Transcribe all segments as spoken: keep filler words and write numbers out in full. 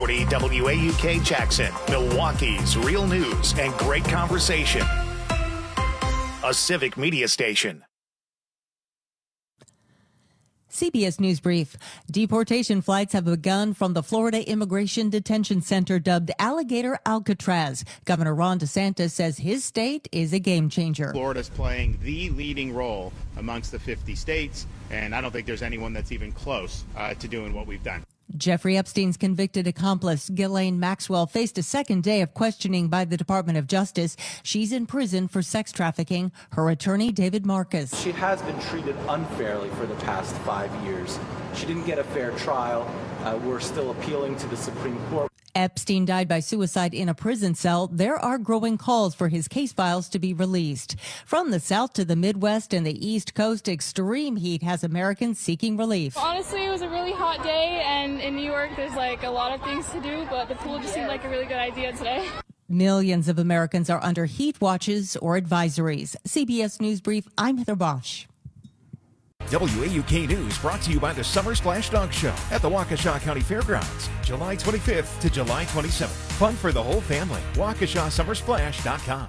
forty W A U K Jackson, Milwaukee's real news and great conversation. A Civic Media station. C B S News Brief. Deportation flights have begun from the Florida Immigration Detention Center dubbed Alligator Alcatraz. Governor Ron DeSantis says his state is a game changer. Florida's playing the leading role amongst the fifty states, and I don't think there's anyone that's even close uh, to doing what we've done. Jeffrey Epstein's convicted accomplice, Ghislaine Maxwell, faced a second day of questioning by the Department of Justice. She's in prison for sex trafficking. Her attorney, David Marcus. She has been treated unfairly for the past five years. She didn't get a fair trial. Uh, we're still appealing to the Supreme Court. Epstein died by suicide in a prison cell. There are growing calls for his case files to be released. From the South to the Midwest and the East Coast, extreme heat has Americans seeking relief. Honestly, it was a really hot day, and in New York, there's like a lot of things to do, but the pool just seemed like a really good idea today. Millions of Americans are under heat watches or advisories. C B S News Brief, I'm Heather Bosch. W A U K News brought to you by the Summer Splash Dog Show at the Waukesha County Fairgrounds, July twenty-fifth to July twenty-seventh. Fun for the whole family. Waukesha Summer Splash dot com.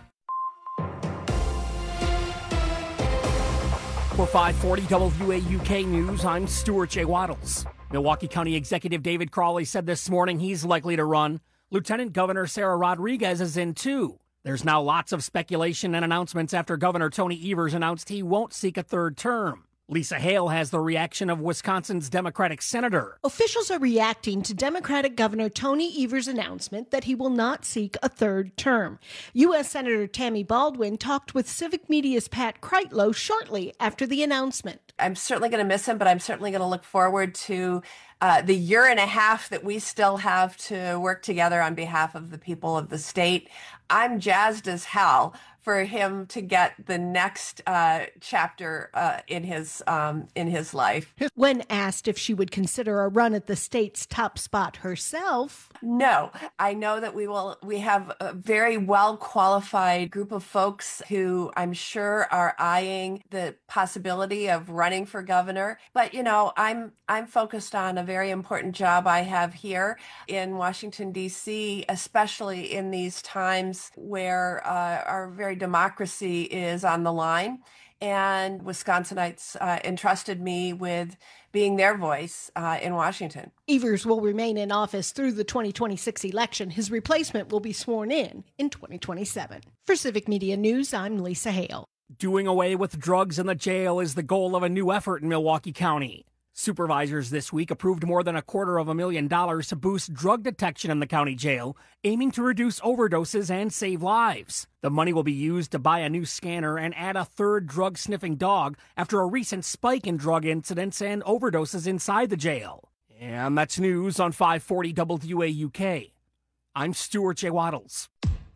For five forty W A U K News, I'm Stuart J. Waddles. Milwaukee County Executive David Crawley said this morning he's likely to run. Lieutenant Governor Sarah Rodriguez is in too. There's now lots of speculation and announcements after Governor Tony Evers announced he won't seek a third term. Lisa Hale has the reaction of Wisconsin's Democratic senator. Officials are reacting to Democratic Governor Tony Evers' announcement that he will not seek a third term. U S. Senator Tammy Baldwin talked with Civic Media's Pat Kreitlow shortly after the announcement. I'm certainly going to miss him, but I'm certainly going to look forward to uh, the year and a half that we still have to work together on behalf of the people of the state. I'm jazzed as hell for him to get the next uh, chapter uh, in his um, in his life. When asked if she would consider a run at the state's top spot herself, no, I know that we will. We have a very well qualified group of folks who I'm sure are eyeing the possibility of running for governor. But you know, I'm I'm focused on a very important job I have here in Washington, D C, especially in these times where uh, our very democracy is on the line. And Wisconsinites uh, entrusted me with being their voice uh, in Washington. Evers will remain in office through the twenty twenty-six election. His replacement will be sworn in in twenty twenty-seven. For Civic Media News, I'm Lisa Hale. Doing away with drugs in the jail is the goal of a new effort in Milwaukee County. Supervisors this week approved more than a quarter of a million dollars to boost drug detection in the county jail, aiming to reduce overdoses and save lives. The money will be used to buy a new scanner and add a third drug-sniffing dog after a recent spike in drug incidents and overdoses inside the jail. And that's news on five forty W A U K. I'm Stuart J. Waddles.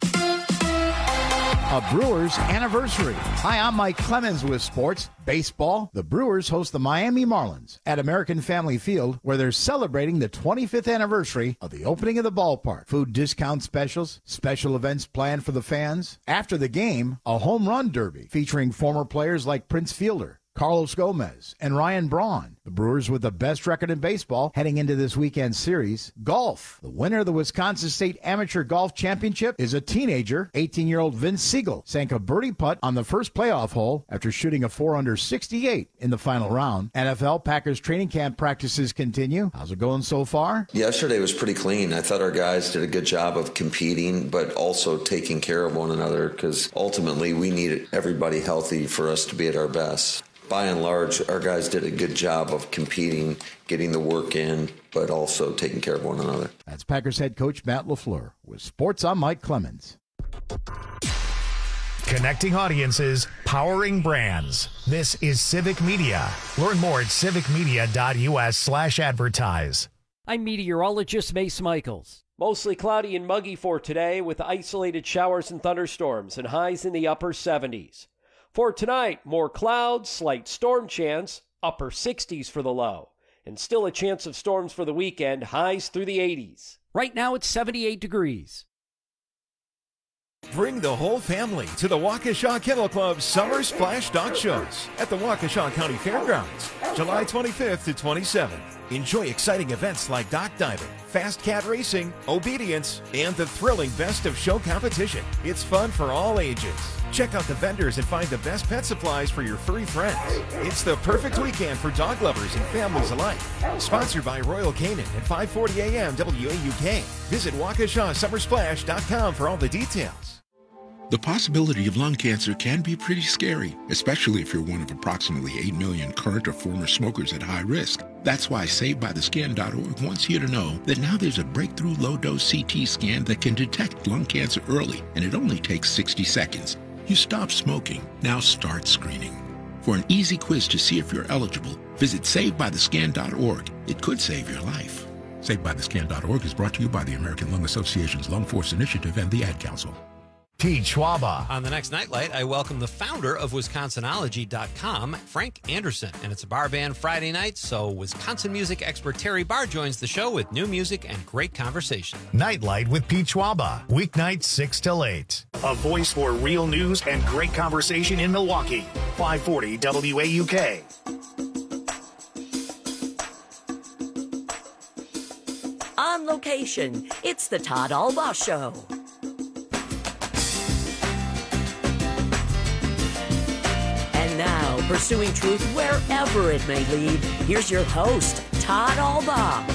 A Brewers anniversary. Hi, I'm Mike Clemens with sports. Baseball. The Brewers host the Miami Marlins at American Family Field, where they're celebrating the twenty-fifth anniversary of the opening of the ballpark. Food discount specials, special events planned for the fans. After the game, a home run derby featuring former players like Prince Fielder, Carlos Gomez, and Ryan Braun. The Brewers with the best record in baseball heading into this weekend series. Golf. The winner of the Wisconsin State Amateur Golf Championship is a teenager. eighteen-year-old Vince Siegel sank a birdie putt on the first playoff hole after shooting a four under sixty-eight in the final round. N F L Packers training camp practices continue. How's it going so far? Yesterday was pretty clean. I thought our guys did a good job of competing, but also taking care of one another, because ultimately we need everybody healthy for us to be at our best. By and large, our guys did a good job of competing, getting the work in, but also taking care of one another. That's Packers head coach Matt LaFleur. With sports, I'm Mike Clemens. Connecting audiences, powering brands. This is Civic Media. Learn more at civicmedia.us slash advertise. I'm meteorologist Mace Michaels. Mostly cloudy and muggy for today with isolated showers and thunderstorms and highs in the upper seventies. For tonight, more clouds, slight storm chance, upper sixties for the low. And still a chance of storms for the weekend, highs through the eighties. Right now it's seventy-eight degrees. Bring the whole family to the Waukesha Kennel Club Summer Splash Dog Shows at the Waukesha County Fairgrounds, July twenty-fifth to twenty-seventh. Enjoy exciting events like dock diving, fast cat racing, obedience, and the thrilling best of show competition. It's fun for all ages. Check out the vendors and find the best pet supplies for your furry friends. It's the perfect weekend for dog lovers and families alike. Sponsored by Royal Canin at five forty A M W A U K. Visit Waukesha Summer Splash dot com for all the details. The possibility of lung cancer can be pretty scary, especially if you're one of approximately eight million current or former smokers at high risk. That's why Saved By The Scan dot org wants you to know that now there's a breakthrough low-dose C T scan that can detect lung cancer early, and it only takes sixty seconds. You stop smoking, now start screening. For an easy quiz to see if you're eligible, visit Saved By The Scan dot org. It could save your life. Saved By The Scan dot org is brought to you by the American Lung Association's Lung Force Initiative and the Ad Council. Pete Schwaba. On the next Nightlight, I welcome the founder of Wisconsinology dot com, Frank Anderson. And it's a bar band Friday night, so Wisconsin music expert Terry Barr joins the show with new music and great conversation. Nightlight with Pete Schwaba. Weeknights six till eight. A voice for real news and great conversation in Milwaukee. five forty W A U K. On location, it's the Todd Albaugh Show. Now, pursuing truth wherever it may lead, here's your host, Todd Albaugh.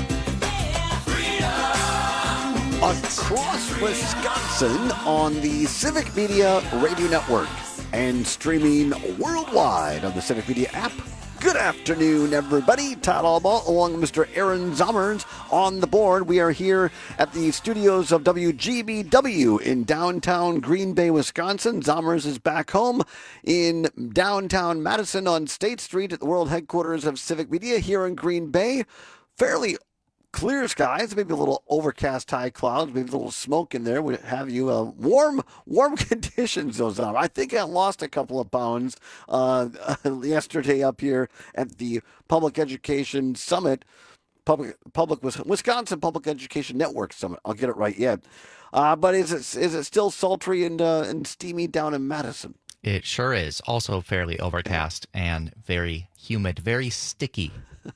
Across Wisconsin on the Civic Media Radio Network and streaming worldwide on the Civic Media app. Good afternoon, everybody. Todd Albaugh along with Mister Aaron Zommers on the board. We are here at the studios of W G B W in downtown Green Bay, Wisconsin. Zommers is back home in downtown Madison on State Street at the world headquarters of Civic Media here in Green Bay. Fairly clear skies, maybe a little overcast high clouds, maybe a little smoke in there would have you uh, warm warm conditions those are. I think I lost a couple of pounds uh, yesterday up here at the Public Education Summit, Public Public Wisconsin Public Education Network Summit. I'll get it right yet. Uh, but is it is it still sultry and uh, and steamy down in Madison? It sure is. Also fairly overcast and very humid, very sticky.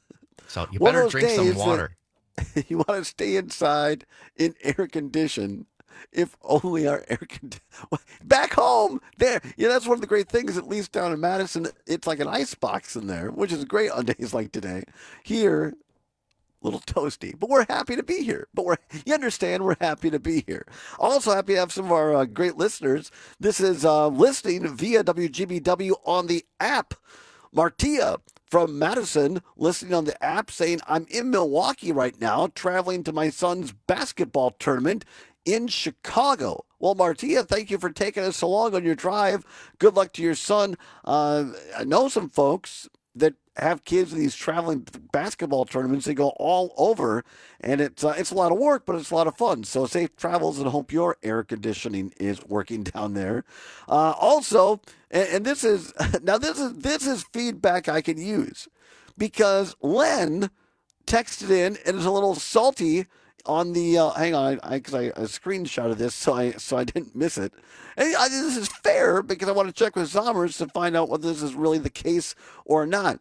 So you better drink some water. You want to stay inside in air condition, if only our air condition. Back home, there. Yeah, that's one of the great things, at least down in Madison. It's like an ice box in there, which is great on days like today. Here, a little toasty, but we're happy to be here. But we're, you understand, we're happy to be here. Also happy to have some of our uh, great listeners. This is uh, listening via W G B W on the app. Martia from Madison listening on the app saying, I'm in Milwaukee right now, traveling to my son's basketball tournament in Chicago. Well, Martia, thank you for taking us along on your drive. Good luck to your son. Uh, I know some folks that have kids in these traveling basketball tournaments. They go all over, and it's uh, it's a lot of work, but it's a lot of fun. So safe travels, and hope your air conditioning is working down there. Uh, also, and, and this is now this is this is feedback I can use, because Len texted in and is a little salty on the uh, hang on, I because I, I, I screenshotted this, so I so I didn't miss it. And I, this is fair because I want to check with Zommers to find out whether this is really the case or not.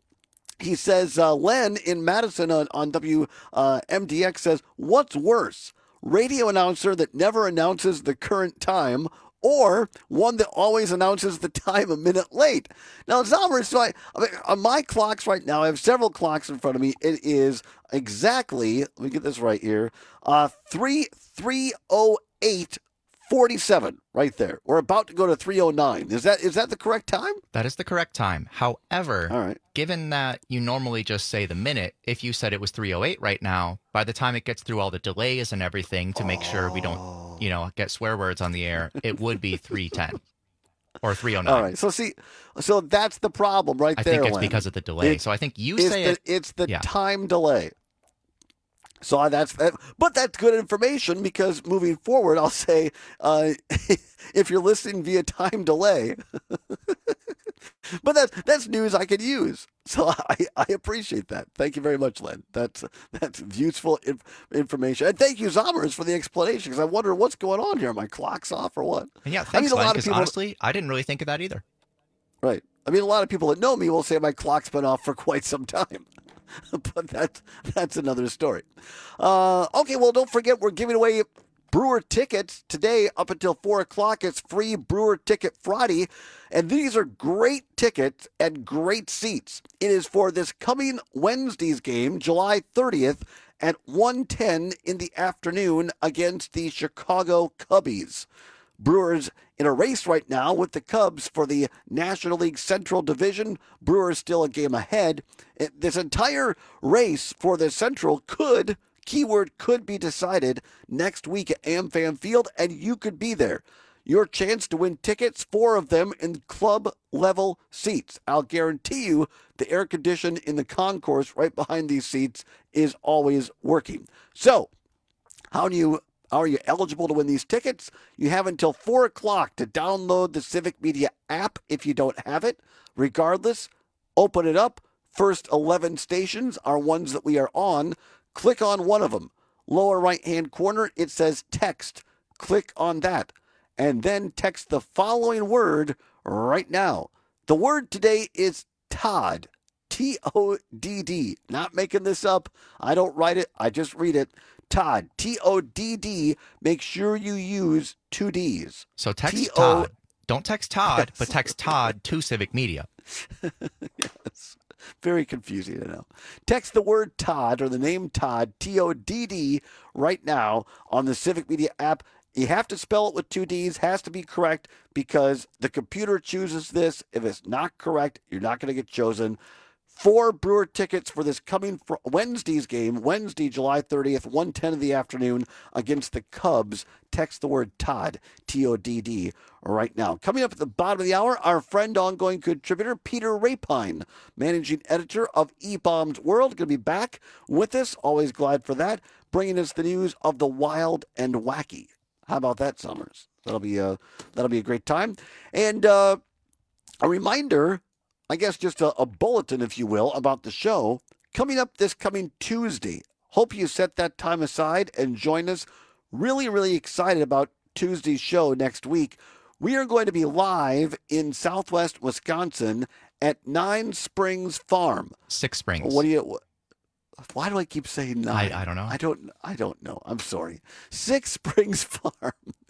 He says, uh, Len in Madison on, on W M D X says, what's worse, radio announcer that never announces the current time, or one that always announces the time a minute late? Now, Zommers, so I, I mean, on my clocks right now, I have several clocks in front of me. It is exactly, let me get this right here, uh, three oh eight forty-seven right there. We're about to go to three oh nine. Is that is that the correct time? That is the correct time. However, All right. given that you normally just say the minute, if you said it was three oh eight right now, by the time it gets through all the delays and everything to make oh. sure we don't, you know, get swear words on the air, it would be three ten or three oh nine. All right. So see, so that's the problem right I there. I think it's Len. because of the delay. It, so I think you it's say the, it. It's the yeah. time delay. So that's that, but that's good information, because moving forward, I'll say, uh, if you're listening via time delay, but that's that's news I could use. So I, I appreciate that. Thank you very much, Len. That's that's useful inf- information, and thank you, Zommers, for the explanation, because I wonder what's going on here. Are my clock's off or what? And yeah, thanks, I mean, a Len, lot of because people, honestly, I didn't really think of that either. Right. I mean, a lot of people that know me will say my clock's been off for quite some time. but that's, that's another story. Uh, okay, well, don't forget we're giving away Brewer tickets today up until four o'clock. It's free Brewer Ticket Friday, and these are great tickets and great seats. It is for this coming Wednesday's game, July thirtieth, at one ten in the afternoon against the Chicago Cubbies. Brewers in a race right now with the Cubs for the National League Central Division. Brewers still a game ahead. This entire race for the Central could, keyword could be decided next week at AmFam Field, and you could be there. Your chance to win tickets, four of them in club-level seats. I'll guarantee you the air condition in the concourse right behind these seats is always working. So, how do you... Are you eligible to win these tickets? You have until four o'clock to download the Civic Media app if you don't have it. Regardless, open it up. First eleven stations are ones that we are on. Click on one of them. Lower right-hand corner, it says text. Click on that. And then text the following word right now. The word today is Todd. T O D D. Not making this up. I don't write it. I just read it. Todd, T O D D. Make sure you use two D's. So text T O Todd. Don't text Todd, Yes. but text Todd to Civic Media. Yes. Very confusing, I know. Text the word Todd or the name Todd, T O D D, right now on the Civic Media app. You have to spell it with two D's, has to be correct because the computer chooses this. If it's not correct, you're not going to get chosen. Four Brewer tickets for this coming fr- Wednesday's game, Wednesday, July thirtieth, one ten in the afternoon against the Cubs. Text the word Todd, T O D D, right now. Coming up at the bottom of the hour, our friend, ongoing contributor, Peter Rapine, managing editor of E-Bombs World, going to be back with us. Always glad for that, bringing us the news of the wild and wacky. How about that, Summers? That'll be a, that'll be a great time. And uh, a reminder, I guess just a, a bulletin, if you will, about the show coming up this coming Tuesday. Hope you set that time aside and join us. Really, really excited about Tuesday's show next week. We are going to be live in Southwest Wisconsin at Nine Springs Farm. Six Springs. What do you? Why do I keep saying nine? I, I don't know. I don't. I don't know. I'm sorry. Six Springs Farm.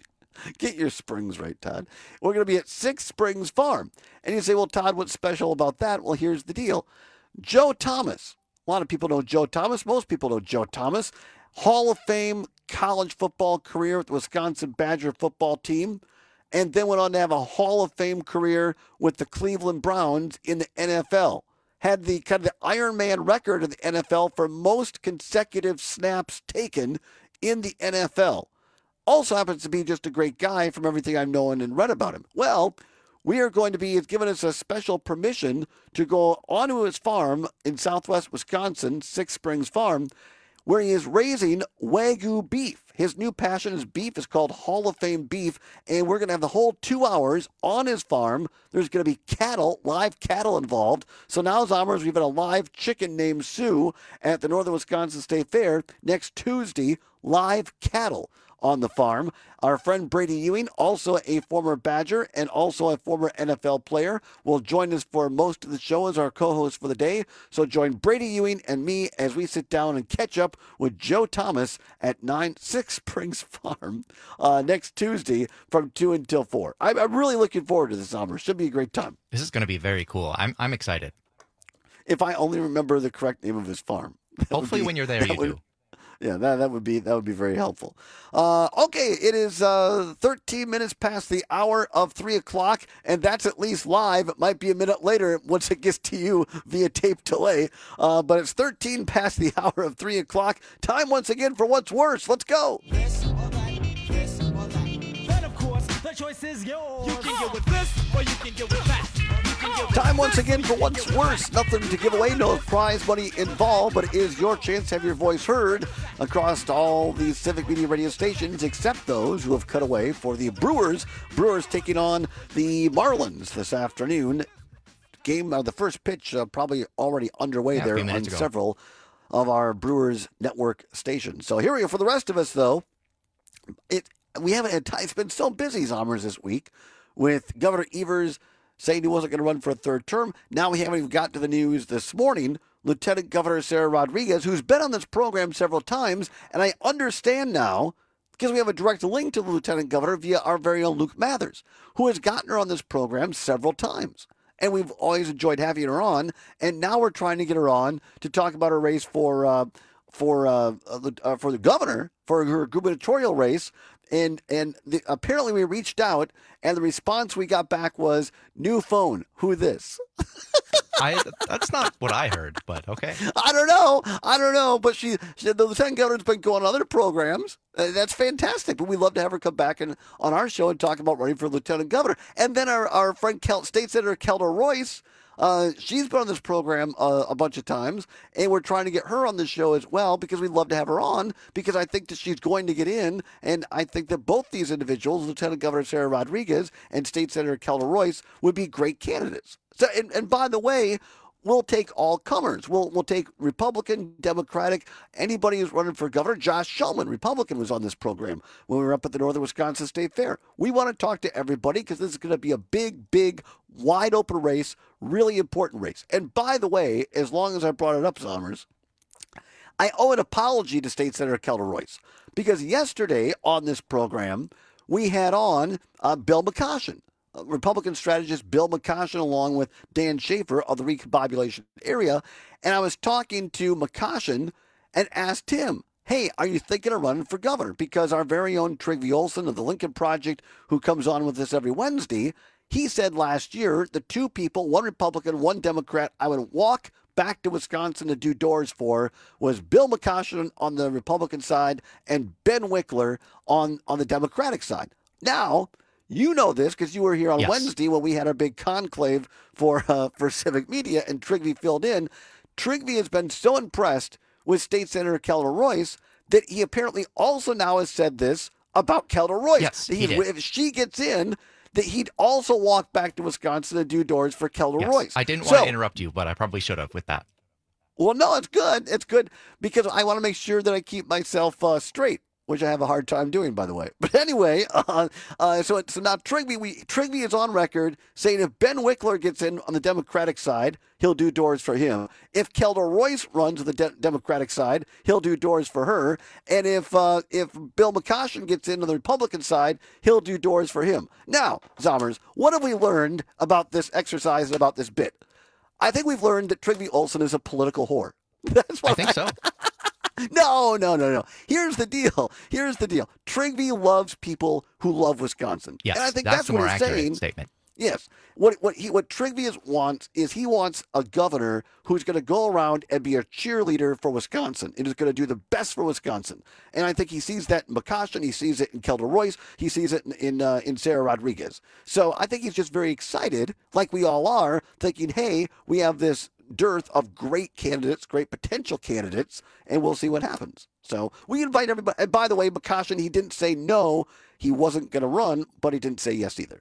Get your springs right, Todd. We're going to be at Six Springs Farm. And you say, well, Todd, what's special about that? Well, here's the deal. Joe Thomas. A lot of people know Joe Thomas. Most people know Joe Thomas. Hall of Fame college football career with the Wisconsin Badger football team. And then went on to have a Hall of Fame career with the Cleveland Browns in the N F L. Had the kind of the Iron Man record of the N F L for most consecutive snaps taken in the N F L. Also happens to be just a great guy from everything I've known and read about him. Well, we are going to be, he's given us a special permission to go onto his farm in Southwest Wisconsin, Six Springs Farm, where he is raising Wagyu beef. His new passion, his beef, is called Hall of Fame beef, and we're going to have the whole two hours on his farm. There's going to be cattle, live cattle involved. So now, Zommers, we've got a live chicken named Sue at the Northern Wisconsin State Fair next Tuesday, live cattle on the farm. Our friend Brady Ewing, also a former Badger and also a former N F L player, will join us for most of the show as our co-host for the day. So join Brady Ewing and me as we sit down and catch up with Joe Thomas at nine Six Springs Farm uh, next Tuesday from two until four. I'm, I'm really looking forward to this, summer. Should be a great time. This is going to be very cool. I'm I'm excited. If I only remember the correct name of his farm. Hopefully be, when you're there, you would, do. Yeah, that, that would be that would be very helpful. Uh, okay, it is uh, thirteen minutes past the hour of three o'clock, and that's at least live. It might be a minute later once it gets to you via tape delay, uh, but it's thirteen past the hour of three o'clock. Time once again for What's Worse. Let's go. This or that, this or that. Then, of course, the choice is yours. You can get with this, or you can get with that. Time once again for What's Worse. Nothing to give away, no prize money involved, but it is your chance to have your voice heard across all these Civic Media radio stations, except those who have cut away for the Brewers. Brewers taking on the Marlins this afternoon. Game, uh, the first pitch uh, probably already underway yeah, there on ago. several of our Brewers network stations. So here we go. For the rest of us, though, it we haven't had time. It's been so busy, Zommers, this week with Governor Evers saying he wasn't going to run for a third term. Now we haven't even got to the news this morning Lieutenant Governor Sarah Rodriguez, who's been on this program several times, and I understand now because we have a direct link to the Lieutenant Governor via our very own Luke Mathers, who has gotten her on this program several times. And we've always enjoyed having her on, and now we're trying to get her on to talk about her race for uh, for uh, uh, for the governor, for her gubernatorial race. And and the, apparently we reached out, and the response we got back was, new phone, who this? I That's not what I heard, but okay. I don't know. I don't know. But she, she the lieutenant governor's been going on other programs. Uh, that's fantastic. But we'd love to have her come back and on our show and talk about running for lieutenant governor. And then our, our friend Kel, State Senator Kelda Royce, uh, she's been on this program uh, a bunch of times, and we're trying to get her on the show as well because we'd love to have her on because I think that she's going to get in, and I think that both these individuals, Lieutenant Governor Sarah Rodriguez and State Senator Kelda Royce, would be great candidates. So, and, and by the way, we'll take all comers. We'll we'll take Republican, Democratic, anybody who's running for governor. Josh Shulman, Republican, was on this program when we were up at the Northern Wisconsin State Fair. We want to talk to everybody because this is going to be a big, big, wide open race, really important race. And by the way, as long as I brought it up, Sommers, I owe an apology to State Senator Kelda Royce because yesterday on this program, we had on uh, Bill McCoshen. Republican strategist Bill McCoshen along with Dan Schaefer of the recombobulation area. And I was talking to McCoshen and asked him, hey, are you thinking of running for governor? Because our very own Trygve Olsen of the Lincoln Project, who comes on with us every Wednesday, he said last year the two people, one Republican, one Democrat, I would walk back to Wisconsin to do doors for was Bill McCoshen on the Republican side and Ben Wickler on, on the Democratic side. Now, you know this because you were here on yes. Wednesday when we had our big conclave for uh, for Civic Media, and Trygve filled in. Trygve has been so impressed with State Senator Kelda Royce that he apparently also now has said this about Kelda Royce. Yes, he he did. If she gets in, that he'd also walk back to Wisconsin to do doors for Kelda yes. Royce. I didn't so, want to interrupt you, but I probably should have with that. Well, no, it's good. It's good because I want to make sure that I keep myself uh, straight, which I have a hard time doing, by the way. But anyway, uh, uh, so so now Trygve, we Trygve is on record saying if Ben Wickler gets in on the Democratic side, he'll do doors for him. If Kelda Royce runs on the de- Democratic side, he'll do doors for her. And if uh, if Bill McCoshen gets in on the Republican side, he'll do doors for him. Now, Zommers, what have we learned about this exercise and about this bit? I think we've learned that Trygve Olsen is a political whore. That's what I think I- so. No, no, no, no. Here's the deal. Here's the deal. Trygve loves people who love Wisconsin. Yes, and I think that's, that's the what more he's accurate saying. statement. Yes. What what he what Trygve is, wants is he wants a governor who's going to go around and be a cheerleader for Wisconsin and is going to do the best for Wisconsin. And I think he sees that in McCoshen. He sees it in Kelda Royce. He sees it in in, uh, in Sarah Rodriguez. So I think he's just very excited, like we all are, thinking, hey, we have this dearth of great candidates, great potential candidates, and we'll see what happens. So we invite everybody. And by the way, McCoshen, he didn't say no, he wasn't going to run, but he didn't say yes either.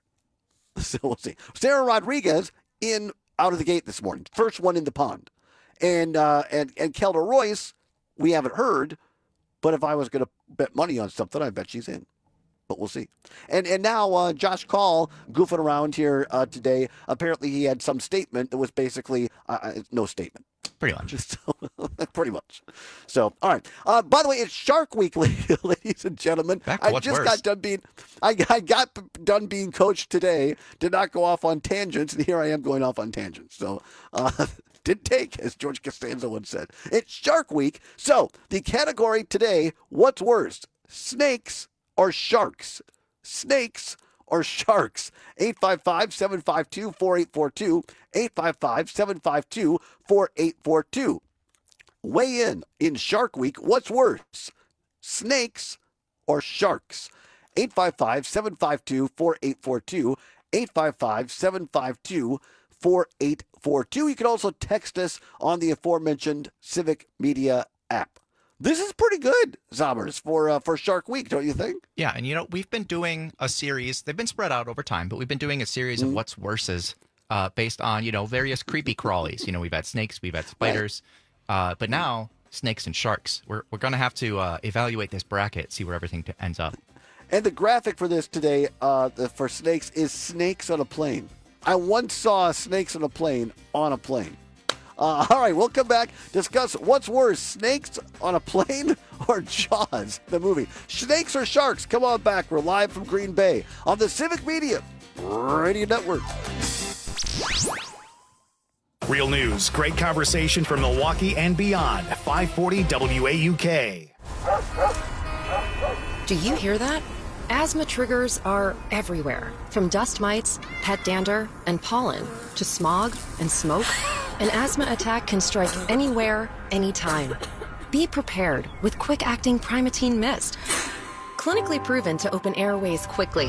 So we'll see. Sarah Rodriguez in out of the gate this morning, first one in the pond, and uh, and and Kelda Royce, we haven't heard, but if I was going to bet money on something, I bet she's in. But we'll see. And and now uh, Josh Call goofing around here uh, today. Apparently he had some statement that was basically uh, no statement. Pretty much. So, pretty much. So, all right. Uh, by the way, it's Shark Week, ladies and gentlemen. Back to I what's just worse. got done being, I, I got done being coached today. Did not go off on tangents, and here I am going off on tangents. So, uh, didn't take, as George Costanza once said. It's Shark Week. So, the category today: what's worse, snakes or sharks? Snakes or sharks? eight five five, seven five two, four eight four two. eight five five, seven five two, four eight four two. Weigh in in Shark Week. What's worse, snakes or sharks? eight five five, seven five two, four eight four two. eight five five, seven five two, four eight four two. You can also text us on the aforementioned Civic Media app. This is pretty good, Zommers, for uh, for Shark Week, don't you think? Yeah, and you know, we've been doing a series. They've been spread out over time, but we've been doing a series mm-hmm. of what's worses uh, based on, you know, various creepy crawlies. You know, we've had snakes, we've had spiders, right. uh, but now snakes and sharks. We're we're going to have to uh, evaluate this bracket, see where everything t- ends up. And the graphic for this today, uh, the, for snakes, is snakes on a plane. I once saw snakes on a plane on a plane. Uh, all right, we'll come back, discuss what's worse, snakes on a plane or Jaws, the movie. Snakes or sharks? Come on back. We're live from Green Bay on the Civic Media Radio Network. Real news, great conversation from Milwaukee and beyond. five forty W A U K. Do you hear that? Asthma triggers are everywhere, from dust mites, pet dander, and pollen, to smog and smoke. An asthma attack can strike anywhere, anytime. Be prepared with quick-acting Primatene Mist. Clinically proven to open airways quickly.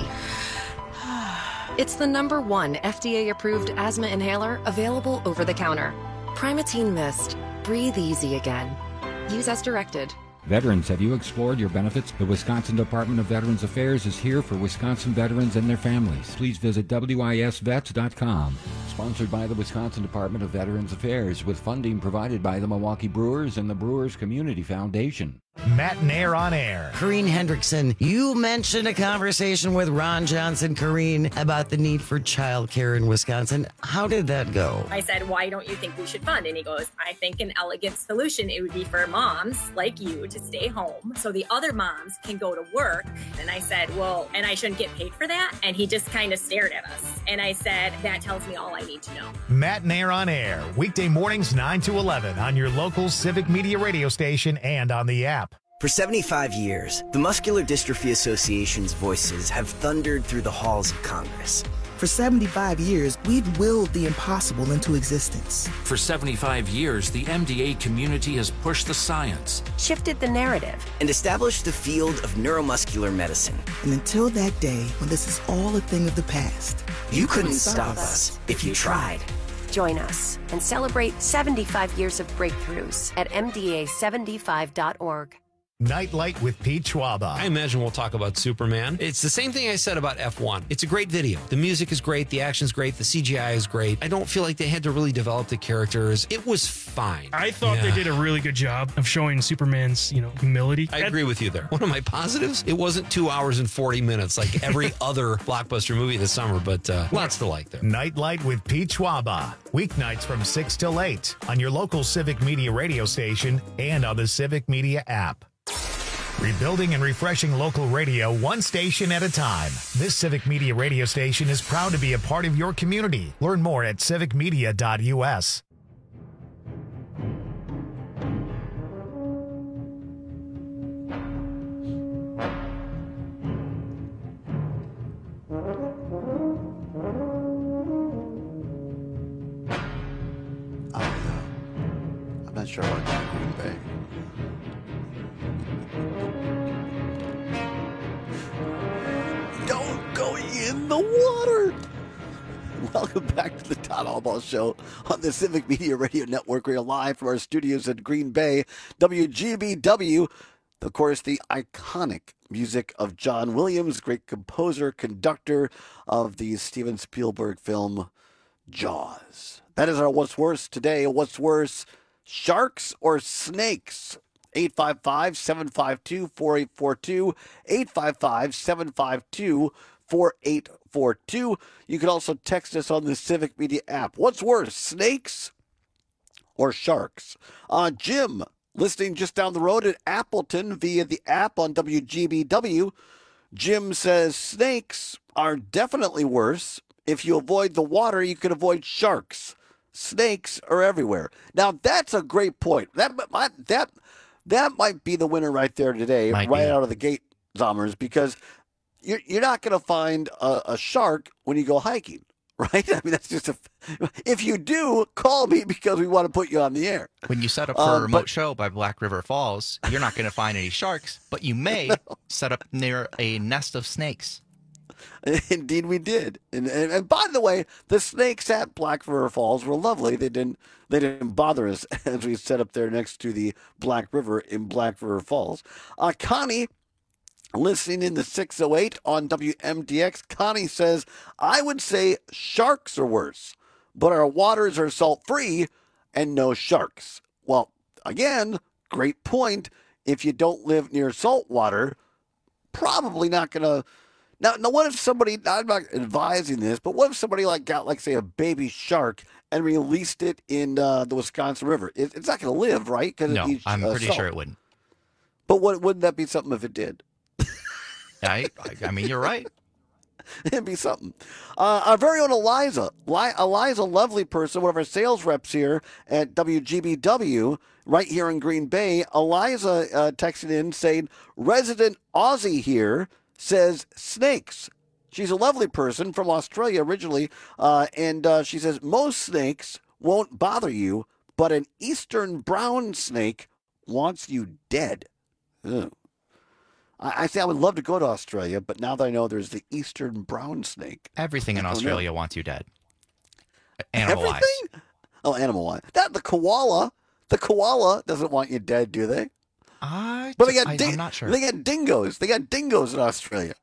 It's the number one F D A-approved asthma inhaler available over the counter. Primatene Mist. Breathe easy again. Use as directed. Veterans, have you explored your benefits? The Wisconsin Department of Veterans Affairs is here for Wisconsin veterans and their families. Please visit W I S vets dot com. Sponsored by the Wisconsin Department of Veterans Affairs, with funding provided by the Milwaukee Brewers and the Brewers Community Foundation. Matt Nair on air. Corrine Hendrickson, you mentioned a conversation with Ron Johnson, Corrine, about the need for childcare in Wisconsin. How did that go? I said, why don't you think we should fund? And he goes, I think an elegant solution, it would be for moms like you to stay home so the other moms can go to work. And I said, well, and I shouldn't get paid for that? And he just kind of stared at us. And I said, that tells me all I need to know. Matt Nair on air, weekday mornings nine to eleven on your local Civic Media radio station and on the app. For seventy-five years, the Muscular Dystrophy Association's voices have thundered through the halls of Congress. For seventy-five years, we've willed the impossible into existence. For seventy-five years, the M D A community has pushed the science, shifted the narrative, and established the field of neuromuscular medicine. And until that day when this is all a thing of the past, you, you couldn't, couldn't stop us if you tried. Join us and celebrate seventy-five years of breakthroughs at M D A seventy-five dot org. Nightlight with Pete Schwaba. I imagine we'll talk about Superman. It's the same thing I said about F one. It's a great video. The music is great. The action's great. The C G I is great. I don't feel like they had to really develop the characters. It was fine. I thought yeah. they did a really good job of showing Superman's, you know, humility. I agree with you there. One of my positives, it wasn't two hours and forty minutes like every other blockbuster movie this summer, but uh, lots to like there. Nightlight with Pete Schwaba. Weeknights from six till eight on your local Civic Media radio station and on the Civic Media app. Rebuilding and refreshing local radio one station at a time. This Civic Media radio station is proud to be a part of your community. Learn more at civic media dot U S. I'm not sure about Green Bay. Don't go in the water. Welcome back to the Todd Albaugh Show on the Civic Media Radio Network. We're live from our studios at Green Bay, W G B W. Of course, the iconic music of John Williams, great composer, conductor of the Steven Spielberg film Jaws. That is our What's Worse today. What's worse, sharks or snakes? eight five five, seven five two, four eight four two, eight five five, seven five two, four eight four two. You can also text us on the Civic Media app. What's worse, snakes or sharks? Uh, Jim, listening just down the road at Appleton via the app on W G B W. Jim says snakes are definitely worse. If you avoid the water, you can avoid sharks. Snakes are everywhere. Now, that's a great point. That that that might be the winner right there today, might right be. Out of the gate, Zommers, because you're, you're not going to find a, a shark when you go hiking, right? I mean, that's just a... If you do, call me because we want to put you on the air. When you set up for um, a remote but, show by Black River Falls, you're not going to find any sharks, but you may no. set up near a nest of snakes. Indeed, we did. And, and and by the way, the snakes at Black River Falls were lovely. They didn't they didn't bother us as we set up there next to the Black River in Black River Falls. Uh, Connie, listening in the six oh eight on W M D X, Connie says, I would say sharks are worse, but our waters are salt-free and no sharks. Well, again, great point. If you don't live near salt water, probably not going to Now, now, what if somebody? I'm not advising this, but what if somebody like got like say a baby shark and released it in uh, the Wisconsin River? It, it's not going to live, right? Cause No, it eats, I'm uh, pretty salt. sure it wouldn't. But what, wouldn't that be something if it did? I, I, I mean, you're right. It'd be something. Uh, our very own Eliza. Li- Eliza, lovely person, one of our sales reps here at W G B W, right here in Green Bay. Eliza uh, texted in saying, resident Aussie here says snakes. She's a lovely person from Australia originally, uh, and uh, she says, most snakes won't bother you, but an eastern brown snake wants you dead. Ugh. I, I say I would love to go to Australia, but now that I know there's the eastern brown snake. Everything in I don't Australia know. wants you dead. Animal-wise. Everything? Oh, animal-wise. That, the koala, the koala doesn't want you dead, do they? I, But they got I, ding- I'm not sure. They got dingoes. They got dingoes in Australia.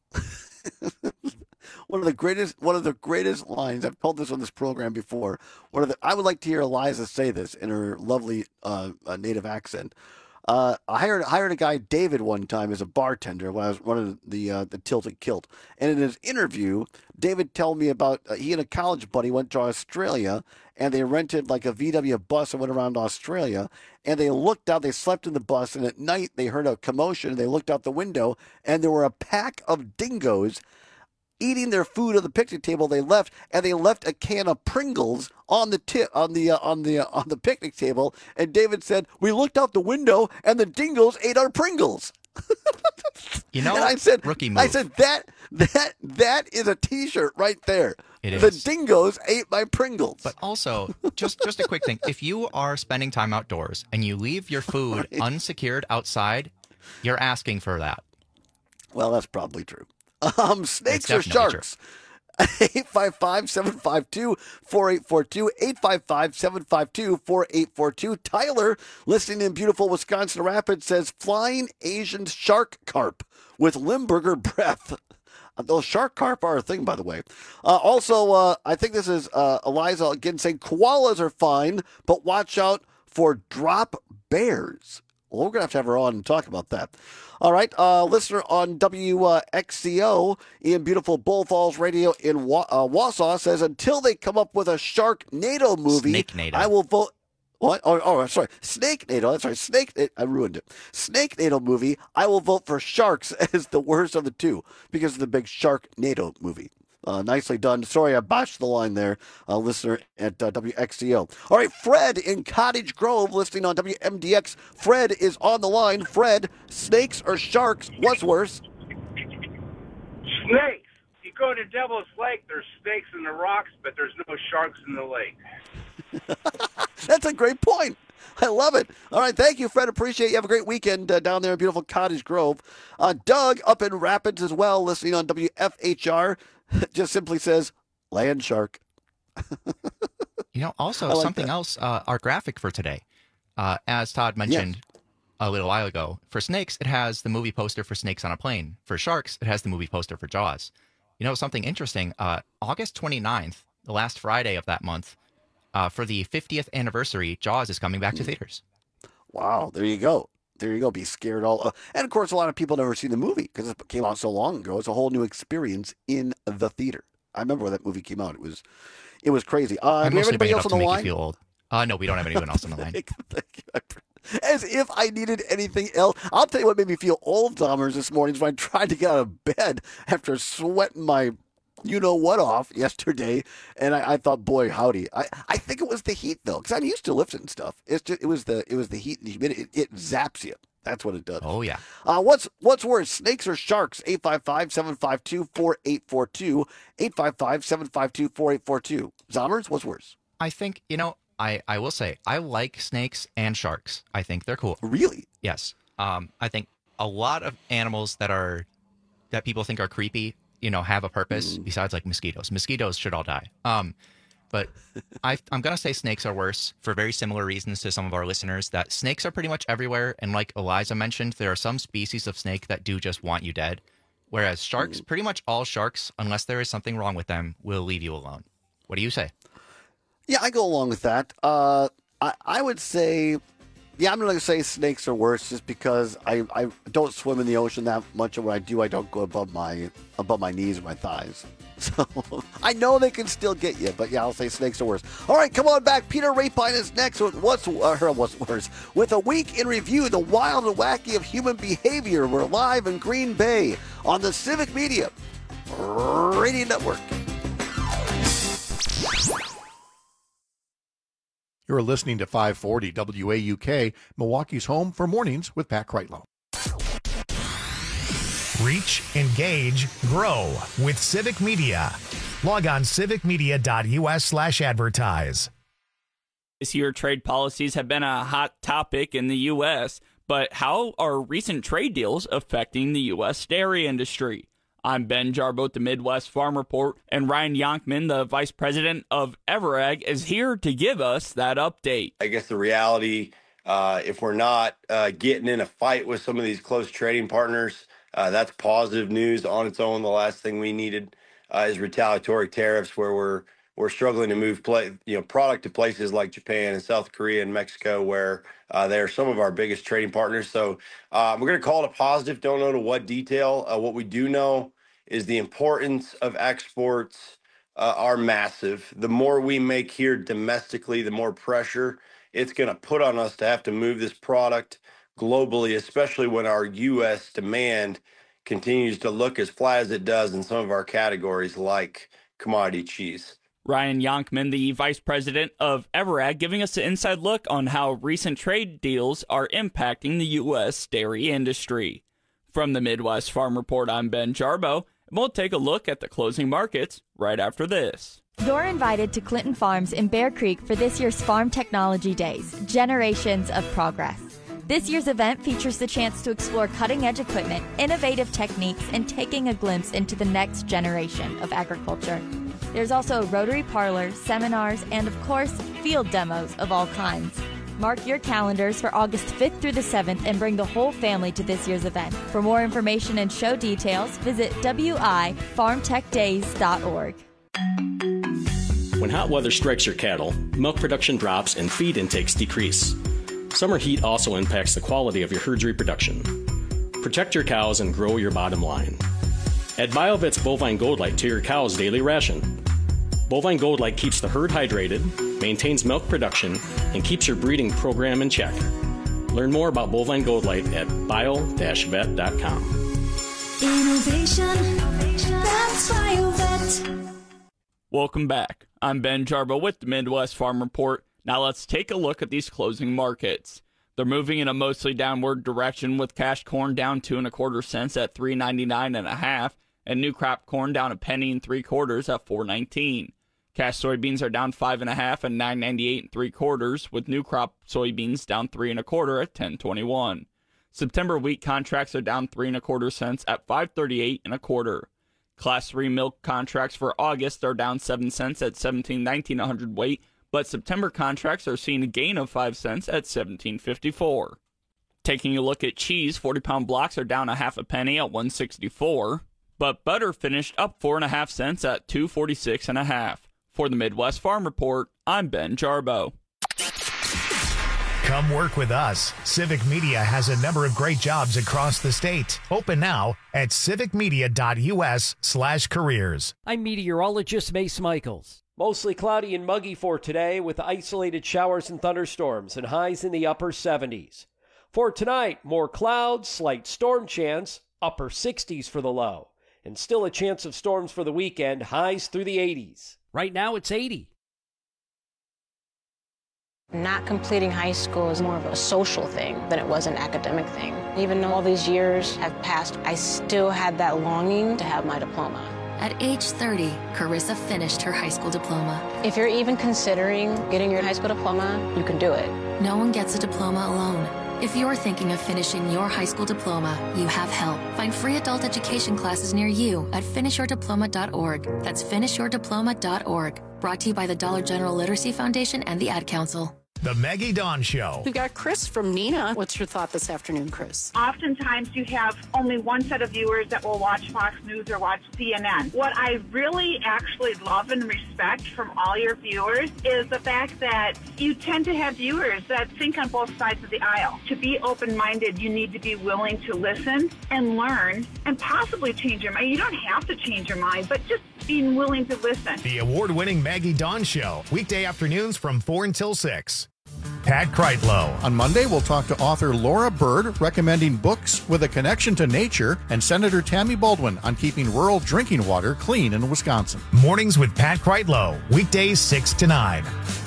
One of the greatest, one of the greatest lines. I've told this on this program before. One of the, I would like to hear Eliza say this in her lovely uh, uh, native accent. Uh, I hired hired a guy, David, one time as a bartender when I was running the uh, the Tilted Kilt, and in his interview, David told me about uh, he and a college buddy went to Australia, and they rented like a V W bus and went around Australia, and they looked out, they slept in the bus, and at night they heard a commotion, and they looked out the window, and there were a pack of dingoes eating their food at the picnic table. They left, and they left a can of Pringles on the tip on the uh, on the uh, on the picnic table. And David said, "We looked out the window, and the dingoes ate our Pringles." You know, and I said, rookie move. I said that that that is a T-shirt right there. It The is. dingoes ate my Pringles. But also, just just a quick thing: if you are spending time outdoors and you leave your food Right. unsecured outside, you're asking for that. Well, that's probably true. Um, snakes or It's definitely true. sharks? eight five five, seven five two, four eight four two, eight five five, seven five two, four eight four two. Tyler, listening in beautiful Wisconsin Rapids, says flying Asian shark carp with Limburger breath. Uh, Those shark carp are a thing, by the way. Uh, also, uh, I think this is uh, Eliza again saying koalas are fine, but watch out for drop bears. Well, we're going to have to have her on and talk about that. All right. Uh, listener on W X C O in beautiful Bull Falls Radio in Wa- uh, Wausau says, until they come up with a Sharknado movie, Snake-nado. I will vote. What? Oh, oh, sorry. Snake-nado. That's right. Snake. I ruined it. Snake-nado movie. I will vote for Sharks as the worst of the two because of the big Sharknado movie. Uh, nicely done. Sorry, I botched the line there, uh, listener at uh, W X C O. All right, Fred in Cottage Grove, listening on W M D X. Fred is on the line. Fred, snakes or sharks? What's worse? Snakes. You go to Devil's Lake, there's snakes in the rocks, but there's no sharks in the lake. That's a great point. I love it. All right, thank you, Fred. Appreciate you. Have a great weekend uh, down there in beautiful Cottage Grove. Uh, Doug up in Rapids as well, listening on W F H R, just simply says, land shark. You know, also I like something that. else, uh, our graphic for today, uh, as Todd mentioned a little while ago, for snakes, it has the movie poster for Snakes on a Plane. For sharks, it has the movie poster for Jaws. You know, something interesting, uh, August twenty-ninth, the last Friday of that month, uh, for the fiftieth anniversary, Jaws is coming back to theaters. Wow, there you go. There you go. Be scared all. Uh, and of course, a lot of people never seen the movie because it came out so long ago. It's a whole new experience in the theater. I remember when that movie came out. It was, it was crazy. Uh, I do we have mostly bring anybody it else up on to the make line? you feel old. Uh, no, we don't have anyone else on the line. Thank you. As if I needed anything else. I'll tell you what made me feel old, Dahmers, this morning is when I tried to get out of bed after sweating my you-know-what off yesterday, and I, I thought, boy, howdy. I, I think it was the heat, though, because I'm used to lifting stuff. It's just, it was the it was the heat and the humidity. It, it zaps you. That's what it does. Oh, yeah. Uh, what's what's worse, snakes or sharks? eight five five, seven five two, four eight four two. eight five five, seven five two, four eight four two. Zommers, what's worse? I think, you know, I, I will say, I like snakes and sharks. I think they're cool. Really? Yes. Um, I think a lot of animals that are, that people think are creepy, you know, have a purpose Mm. besides like mosquitoes. Mosquitoes should all die. Um, but I, I'm going to say snakes are worse for very similar reasons to some of our listeners, that snakes are pretty much everywhere. And like Eliza mentioned, there are some species of snake that do just want you dead. Whereas sharks, pretty much all sharks, unless there is something wrong with them, will leave you alone. What do you say? Yeah, I go along with that. Uh, I, I would say Yeah, I'm going to say snakes are worse just because I, I don't swim in the ocean that much, and when I do, I don't go above my above my knees or my thighs. So I know they can still get you, but yeah, I'll say snakes are worse. All right, come on back. Peter Rapine is next with What's, uh, what's Worse. With a week in review, the wild and wacky of human behavior. We're live in Green Bay on the Civic Media Radio Network. You're listening to five forty W A U K, Milwaukee's home for mornings with Pat Kreitlow. Reach, engage, grow with Civic Media. Log on civicmedia.us slash advertise. This year, trade policies have been a hot topic in the U S, but how are recent trade deals affecting the U S dairy industry? I'm Ben Jarbo at the Midwest Farm Report, and Ryan Yonkman, the Vice President of Everag, is here to give us that update. I guess the reality, uh, if we're not uh, getting in a fight with some of these close trading partners, Uh, that's positive news on its own. The last thing we needed uh, is retaliatory tariffs, where we're we're struggling to move play, you know, product to places like Japan and South Korea and Mexico, where uh, they are some of our biggest trading partners. So uh, we're going to call it a positive. Don't know to what detail. Uh, what we do know is the importance of exports uh, are massive. The more we make here domestically, the more pressure it's going to put on us to have to move this product globally, especially when our U S demand continues to look as flat as it does in some of our categories like commodity cheese. Ryan Yonkman, the Vice President of Everag, giving us an inside look on how recent trade deals are impacting the U S dairy industry. From the Midwest Farm Report, I'm Ben Jarbo, and we'll take a look at the closing markets right after this. You're invited to Clinton Farms in Bear Creek for this year's Farm Technology Days, Generations of Progress. This year's event features the chance to explore cutting-edge equipment, innovative techniques, and taking a glimpse into the next generation of agriculture. There's also a Rotary Parlor, seminars, and of course, field demos of all kinds. Mark your calendars for August fifth through the seventh and bring the whole family to this year's event. For more information and show details, visit w i farm tech days dot org. When hot weather strikes your cattle, milk production drops and feed intakes decrease. Summer heat also impacts the quality of your herd's reproduction. Protect your cows and grow your bottom line. Add BioVet's Bovine Gold Light to your cow's daily ration. Bovine Gold Light keeps the herd hydrated, maintains milk production, and keeps your breeding program in check. Learn more about Bovine Gold Light at bio dash vet dot com. Innovation, that's BioVet. Welcome back. I'm Ben Jarbo with the Midwest Farm Report. Now let's take a look at these closing markets. They're moving in a mostly downward direction, with cash corn down two and a quarter cents at three ninety-nine and a half, and new crop corn down a penny and three quarters at four nineteen. Cash soybeans are down five and a half and nine ninety-eight and three quarters, with new crop soybeans down three and a quarter at ten twenty-one. September wheat contracts are down three and a quarter cents at five thirty-eight and a quarter. Class three milk contracts for August are down seven cents at seventeen nineteen a hundredweight, but September contracts are seeing a gain of five cents at seventeen fifty-four. Taking a look at cheese, forty-pound blocks are down a half a penny at one sixty-four, but butter finished up four and a half cents at two forty-six and a half. For the Midwest Farm Report, I'm Ben Jarbo. Come work with us. Civic Media has a number of great jobs across the state. Open now at civicmedia.us slash careers. I'm meteorologist Mace Michaels. Mostly cloudy and muggy for today, with isolated showers and thunderstorms and highs in the upper seventies. For tonight, more clouds, slight storm chance, upper sixties for the low, and still a chance of storms for the weekend, highs through the eighties. Right now it's eighty. Not completing high school is more of a social thing than it was an academic thing. Even though all these years have passed, I still had that longing to have my diploma. At age thirty, Carissa finished her high school diploma. If you're even considering getting your high school diploma, you can do it. No one gets a diploma alone. If you're thinking of finishing your high school diploma, you have help. Find free adult education classes near you at finish your diploma dot org. That's finish your diploma dot org. Brought to you by the Dollar General Literacy Foundation and the Ad Council. The Maggie Dawn Show. We've got Chris from Neenah. What's your thought this afternoon, Chris? Oftentimes you have only one set of viewers that will watch Fox News or watch C N N. What I really actually love and respect from all your viewers is the fact that you tend to have viewers that think on both sides of the aisle. To be open-minded, you need to be willing to listen and learn and possibly change your mind. You don't have to change your mind, but just being willing to listen. The award-winning Maggie Dawn Show, weekday afternoons from four until six. Pat Kreitlow. On Monday, we'll talk to author Laura Bird, recommending books with a connection to nature, and Senator Tammy Baldwin on keeping rural drinking water clean in Wisconsin. Mornings with Pat Kreitlow, weekdays six to nine.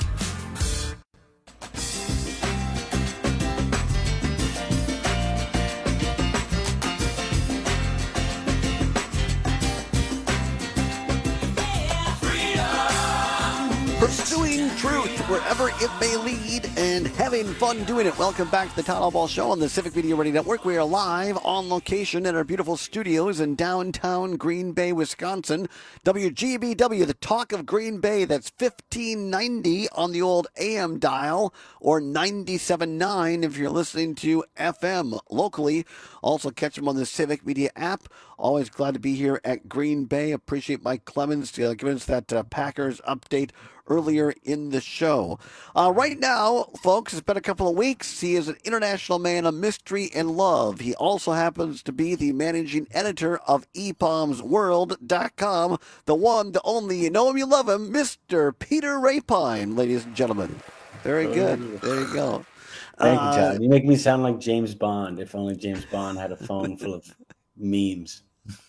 Pursuing truth wherever it may lead and having fun doing it. Welcome back to the Todd Ball Show on the Civic Media Radio Network. We are live on location at our beautiful studios in downtown Green Bay, Wisconsin. W G B W, the talk of Green Bay. That's fifteen ninety on the old A M dial, or ninety-seven point nine if you're listening to F M locally. Also catch them on the Civic Media app. Always glad to be here at Green Bay. Appreciate Mike Clemens uh, giving us that uh, Packers update earlier in the show. Uh, right now, folks, it's been a couple of weeks. He is an international man of mystery and love. He also happens to be the managing editor of e palms world dot com. The one, the only, you know him, you love him, Mister Peter Rapine, ladies and gentlemen. Very good. There you go. Thank you, Todd. You make me sound like James Bond. If only James Bond had a phone full of memes.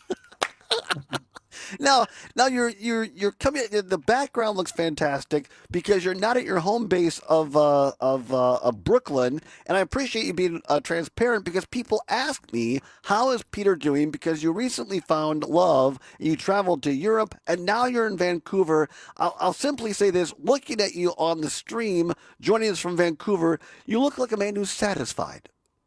Now, now you're you're you're coming. The background looks fantastic because you're not at your home base of uh, of, uh, of Brooklyn, and I appreciate you being uh, transparent because people ask me, how is Peter doing? Because you recently found love, you traveled to Europe, and now you're in Vancouver. I'll, I'll simply say this: looking at you on the stream, joining us from Vancouver, you look like a man who's satisfied.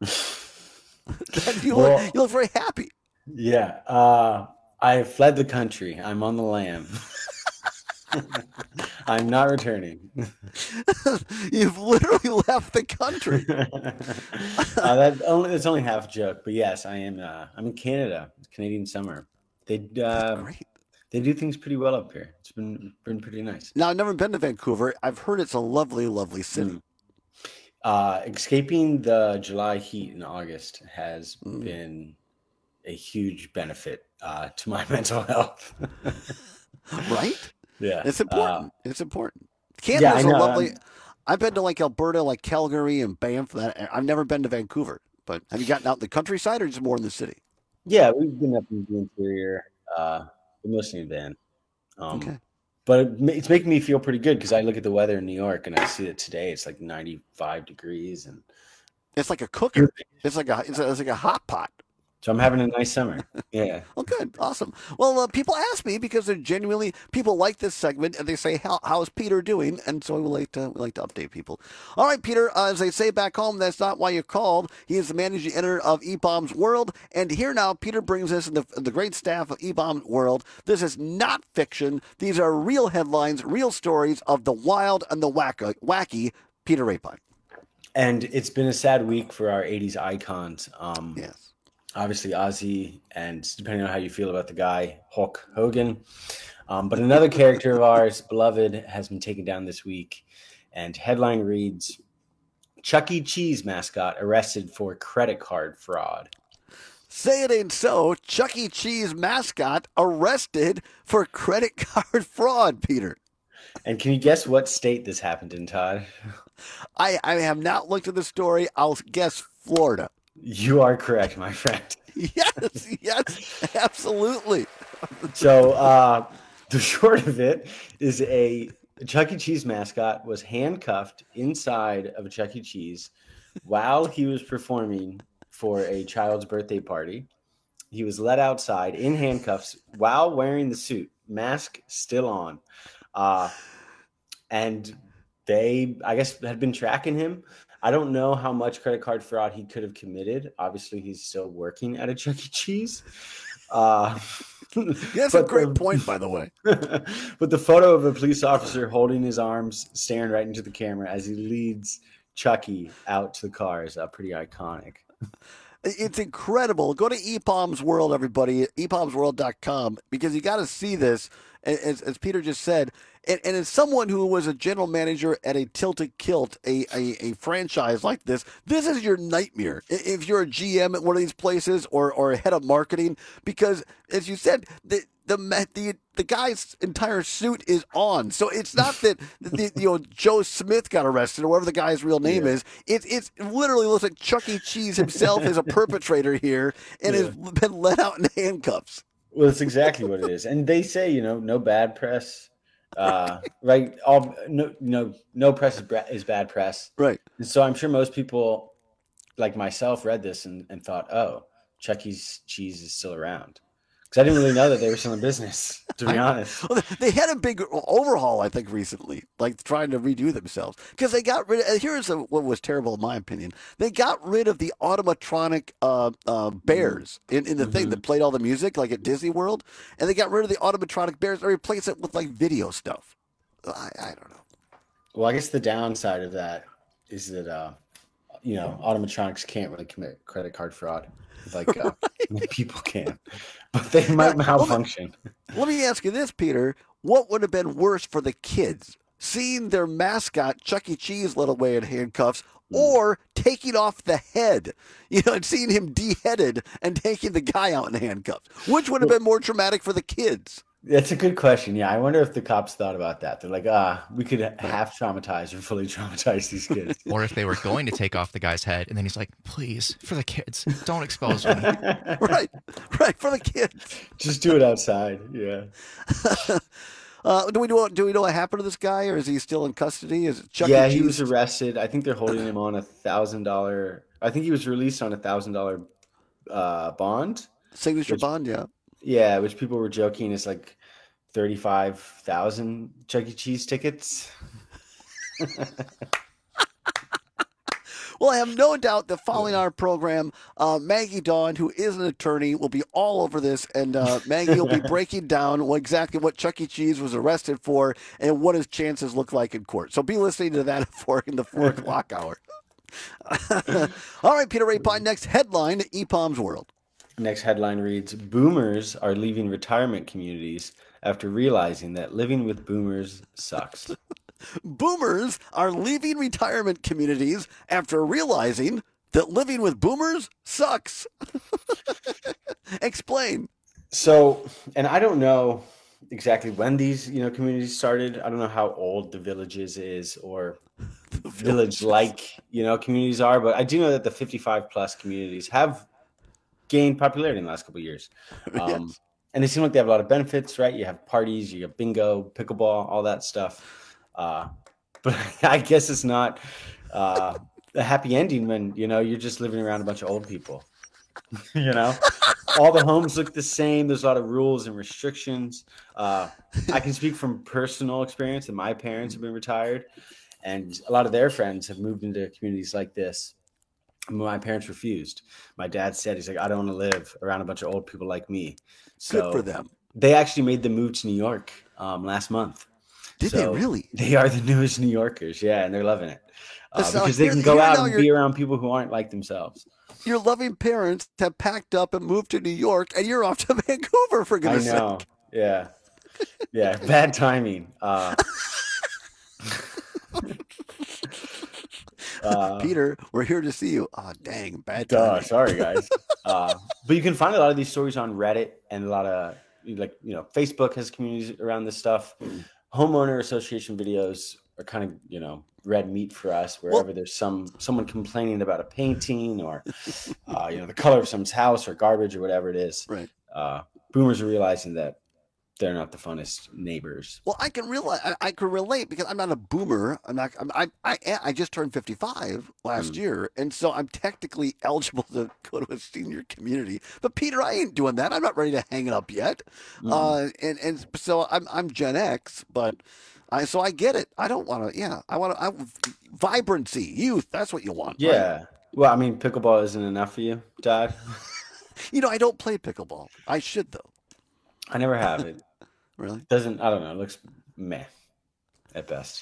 you, well, look, you look very happy. Yeah. Uh... I fled the country. I'm on the lam. I'm not returning. You've literally left the country. uh, that only that's only half a joke, but yes, I am. Uh, I'm in Canada. It's Canadian summer. They uh, great. They do things pretty well up here. It's been been pretty nice. Now, I've never been to Vancouver. I've heard it's a lovely, lovely city. Mm. Uh, escaping the July heat in August has mm. been a huge benefit uh, to my mental health. Right? Yeah. It's important. Uh, it's important. Canada's yeah, a lovely... I'm... I've been to like Alberta, like Calgary and Banff. That I've never been to Vancouver. But have you gotten out in the countryside or just more in the city? Yeah, we've been up in the interior, uh, mostly in van. Um, okay. But it, it's making me feel pretty good because I look at the weather in New York and I see that today it's like ninety-five degrees. And it's like a cooker. It's like a, it's, a, it's like a hot pot. So I'm having a nice summer. Yeah. Well, good. Awesome. Well, uh, people ask me because they're genuinely, people like this segment and they say, how, how is Peter doing? And so we like to, we like to update people. All right, Peter, uh, as they say back home, that's not why you called. He is the managing editor of e palms world. And here now, Peter brings us in the, the great staff of e palms world. This is not fiction. These are real headlines, real stories of the wild and the wacky, wacky Peter Rapine. And it's been a sad week for our eighties icons. Um, yes. Obviously, Ozzy, and depending on how you feel about the guy, Hulk Hogan. Um, but another character of ours, beloved, has been taken down this week. And headline reads, Chuck E. Cheese mascot arrested for credit card fraud. Say it ain't so. Chuck E. Cheese mascot arrested for credit card fraud, Peter. And can you guess what state this happened in, Todd? I, I have not looked at the story. I'll guess Florida. You are correct, my friend. Yes, yes, absolutely. So uh, the short of it is a Chuck E. Cheese mascot was handcuffed inside of a Chuck E. Cheese while he was performing for a child's birthday party. He was let outside in handcuffs while wearing the suit, mask still on. Uh, and they, I guess, had been tracking him. I don't know how much credit card fraud he could have committed. Obviously, he's still working at a Chuck E. Cheese. Uh, That's a great the, point, by the way. But the photo of a police officer holding his arms, staring right into the camera as he leads Chucky out to the car is uh, pretty iconic. It's incredible. Go to E P O M's World, everybody, e poms world dot com, because you got to see this, as, as Peter just said. And, and as someone who was a general manager at a Tilted Kilt, a, a, a franchise like this, this is your nightmare if you're a G M at one of these places or, or a head of marketing, because, as you said, the the the, the guy's entire suit is on. So it's not that the, you know Joe Smith got arrested or whatever the guy's real name yeah. is. It it's it literally looks like Chuck E. Cheese himself is a perpetrator here and yeah. has been let out in handcuffs. Well, that's exactly what it is. And they say, you know, no bad press. Uh, right. All no, no, no press is, bra- is bad press. Right. And so I'm sure most people like myself read this and, and thought, oh, Chuck E. Cheese is still around. Because I didn't really know that they were still in business, to be honest. Well, they had a big overhaul, I think, recently, like trying to redo themselves. Because they got rid of, here's a, what was terrible in my opinion. They got rid of the automatronic uh, uh, bears in, in the mm-hmm. thing that played all the music, like at Disney World. And they got rid of the automatronic bears and replaced it with like video stuff. I, I don't know. Well, I guess the downside of that is that, uh, you know, automatronics can't really commit credit card fraud. Like uh, right. people can, but they might malfunction. Let me ask you this, Peter. What would have been worse for the kids? Seeing their mascot, Chuck E. Cheese, led away in handcuffs, mm. or taking off the head, you know, and seeing him beheaded and taking the guy out in handcuffs? Which would have been more traumatic for the kids? That's a good question. Yeah, I wonder if the cops thought about that. They're like, ah, we could half traumatize or fully traumatize these kids. Or if they were going to take off the guy's head, and then he's like, please, for the kids, don't expose me. Right, right, for the kids. Just do it outside, yeah. uh, do we know, do we know what happened to this guy, or is he still in custody? Is it Chuck Yeah, E. he was arrested. I think they're holding him on a one thousand dollars. I think he was released on a one thousand dollars uh, bond. Signature which, bond, yeah. Yeah, which people were joking is like thirty-five thousand Chuck E. Cheese tickets. Well, I have no doubt that following our program, uh, Maggie Dawn, who is an attorney, will be all over this. And uh, Maggie will be breaking down what, exactly what Chuck E. Cheese was arrested for and what his chances look like in court. So be listening to that for in the four o'clock hour. All right, Peter Rapine, next headline, E P O M's World. Next headline reads, Boomers are leaving retirement communities after realizing that living with boomers sucks. Boomers are leaving retirement communities after realizing that living with boomers sucks. Explain. So, and I don't know exactly when these, you know, communities started. I don't know how old the Villages is or village-like, you know, communities are, but I do know that the fifty-five plus communities have gained popularity in the last couple of years. Um, yes. And they seem like they have a lot of benefits, right? You have parties, you have bingo, pickleball, all that stuff. Uh, but I guess it's not uh, a happy ending when, you know, you're just living around a bunch of old people. You know, all the homes look the same. There's a lot of rules and restrictions. Uh, I can speak from personal experience that my parents have been retired, and a lot of their friends have moved into communities like this. My parents refused. My dad said, he's like, I don't want to live around a bunch of old people like me. So good for them. They actually made the move to New York um, last month. Did so they really? They are the newest New Yorkers. Yeah. And they're loving it uh, so because they can go out and be around people who aren't like themselves. Your loving parents have packed up and moved to New York, and you're off to Vancouver, for goodness sake. I know. Sake. Yeah. Yeah. Bad timing. Uh, Uh, Peter, we're here to see you. Oh, dang, bad time. Duh, sorry, guys. uh, but you can find a lot of these stories on Reddit and a lot of, like, you know, Facebook has communities around this stuff. Mm. Homeowner association videos are kind of, you know, red meat for us wherever well, there's some someone complaining about a painting or, uh, you know, the color of someone's house or garbage or whatever it is. Right. Uh, boomers are realizing that they're not the funnest neighbors. Well, I can realize I, I can relate because I'm not a boomer. I'm not. I'm, I I I just turned fifty-five last mm. year, and so I'm technically eligible to go to a senior community. But Peter, I ain't doing that. I'm not ready to hang it up yet. Mm. Uh, and and so I'm I'm Gen X, but I so I get it. I don't want to. Yeah, I want to. I, vibrancy, youth. That's what you want. Yeah. Right? Well, I mean, pickleball isn't enough for you, Dad. You know, I don't play pickleball. I should though. I never have it. Really? Doesn't, I don't know. It looks meh at best.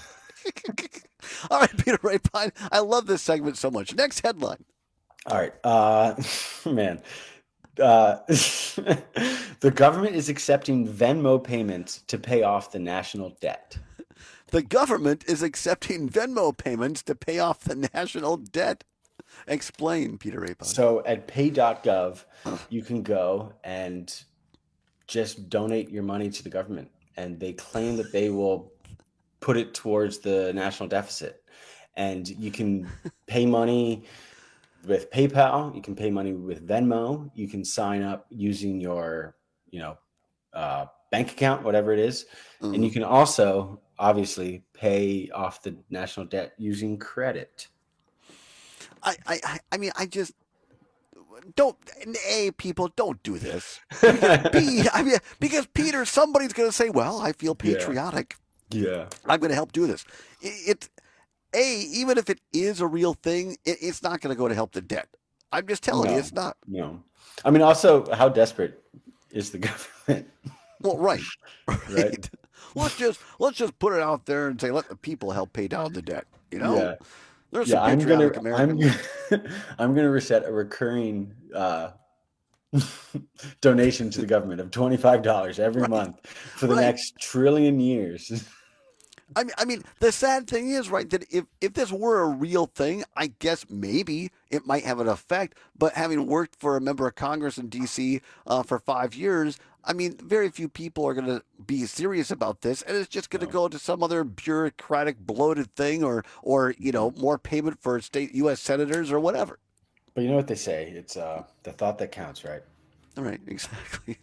All right, Peter Rapine. I love this segment so much. Next headline. All right. Uh, man. Uh, the government is accepting Venmo payments to pay off the national debt. The government is accepting Venmo payments to pay off the national debt. Explain, Peter Rapine. So at pay dot gov, you can go and just donate your money to the government. And they claim that they will put it towards the national deficit. And you can pay money with PayPal. You can pay money with Venmo. You can sign up using your, you know, uh, bank account, whatever it is. Mm-hmm. And you can also, obviously, pay off the national debt using credit. I, I, I mean, I just don't. A, people don't do this. B, I mean, because Peter, somebody's going to say, "Well, I feel patriotic. Yeah, yeah. I'm going to help do this." It, it, A, even if it is a real thing, it, it's not going to go to help the debt. I'm just telling no, you, it's not. No, I mean, also, how desperate is the government? Well, right, right. right. Let's just let's just put it out there and say, let the people help pay down the debt. You know. Yeah. There's yeah, some I'm gonna, Americans. I'm, I'm gonna reset a recurring uh, donation to the government of twenty-five dollars every right. month for the right. next trillion years. I mean, I mean, the sad thing is, right, that if, if this were a real thing, I guess maybe it might have an effect. But having worked for a member of Congress in D C uh, for five years, I mean, very few people are going to be serious about this, and it's just going to no. go to some other bureaucratic, bloated thing, or, or you know, more payment for state U S senators or whatever. But you know what they say? It's uh, the thought that counts, right? All right, exactly.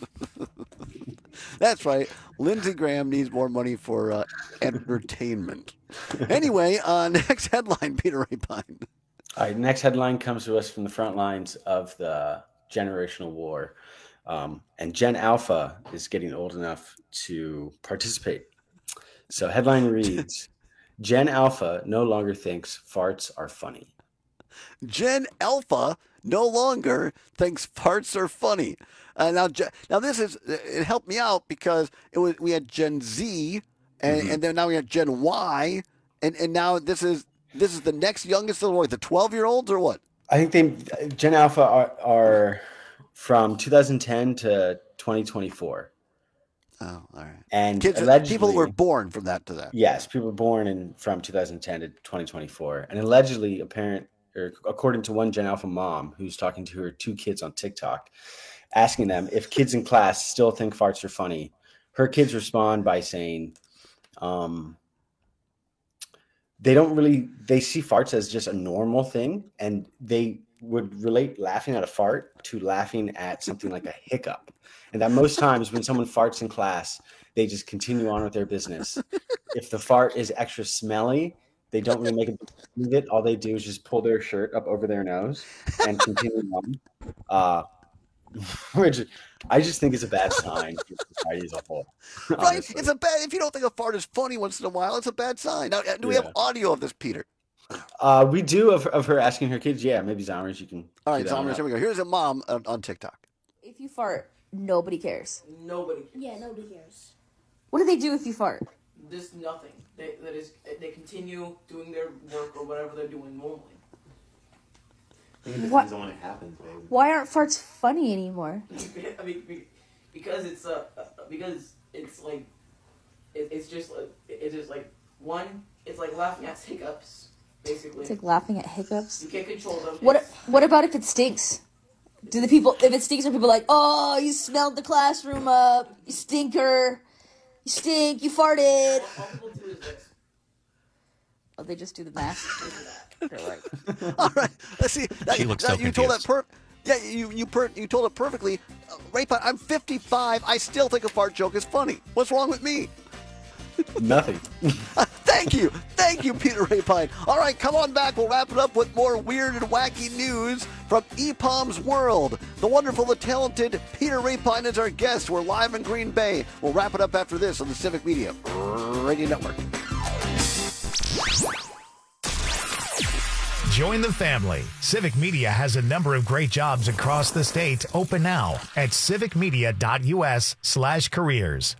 That's right. Lindsey Graham needs more money for uh, entertainment. Anyway, uh, next headline, Peter Rapine. All right, next headline comes to us from the front lines of the generational war. Um, and Gen Alpha is getting old enough to participate. So headline reads, Gen Alpha no longer thinks farts are funny. Gen Alpha no longer thinks farts are funny. Uh, now, now this is, it helped me out because it was, we had Gen Z and, mm-hmm. and then now we have Gen Y. And, and now this is, this is the next youngest of what, the twelve year olds or what? I think they, Gen Alpha are, are from two thousand ten to twenty twenty-four. Oh, all right. And kids, allegedly, people were born from that to that. Yes, people were born in from two thousand ten to twenty twenty-four. And allegedly, apparent, or according to one Gen Alpha mom who's talking to her two kids on TikTok, asking them if kids in class still think farts are funny, her kids respond by saying, um, they don't really, they see farts as just a normal thing, and they would relate laughing at a fart to laughing at something like a hiccup. And that most times when someone farts in class, they just continue on with their business. If the fart is extra smelly, they don't really make a big of it. All they do is just pull their shirt up over their nose and continue on. Uh, which I just think is a bad sign for society as a whole. Right? Honestly. It's a bad, if you don't think a fart is funny once in a while, it's a bad sign. Now, do we yeah. have audio of this, Peter? Uh, we do of, of her asking her kids. Yeah, maybe Zomers, you can. All right, Zomers, here we go. Here's a mom on, on TikTok. If you fart, nobody cares. Nobody cares. Yeah, nobody cares. What do they do if you fart? There's nothing. They, that is, they continue doing their work or whatever they're doing normally. I think it depends on when it happens, baby. Why aren't farts funny anymore? I mean, because it's uh, because it's like, it, it's just like, it's just like one. It's like laughing at hiccups, basically. It's like laughing at hiccups. You can't control them. What? What about if it stinks? Do the people? If it stinks, are people like, oh, you smelled the classroom up, you stinker, you stink, you farted? All people do is this. Oh, they just do the math. They're right. All right. Let's see. That, she looks that, so you confused. told that per. Yeah, you you per, you told it perfectly. Uh, Rapine, I'm fifty-five. I still think a fart joke is funny. What's wrong with me? Nothing. uh, thank you, thank you, Peter Rapine. All right, come on back. We'll wrap it up with more weird and wacky news from E P O M's world. The wonderful, the talented Peter Rapine is our guest. We're live in Green Bay. We'll wrap it up after this on the Civic Media Radio Network. Join the family. Civic Media has a number of great jobs across the state open now at civicmedia.us slash careers.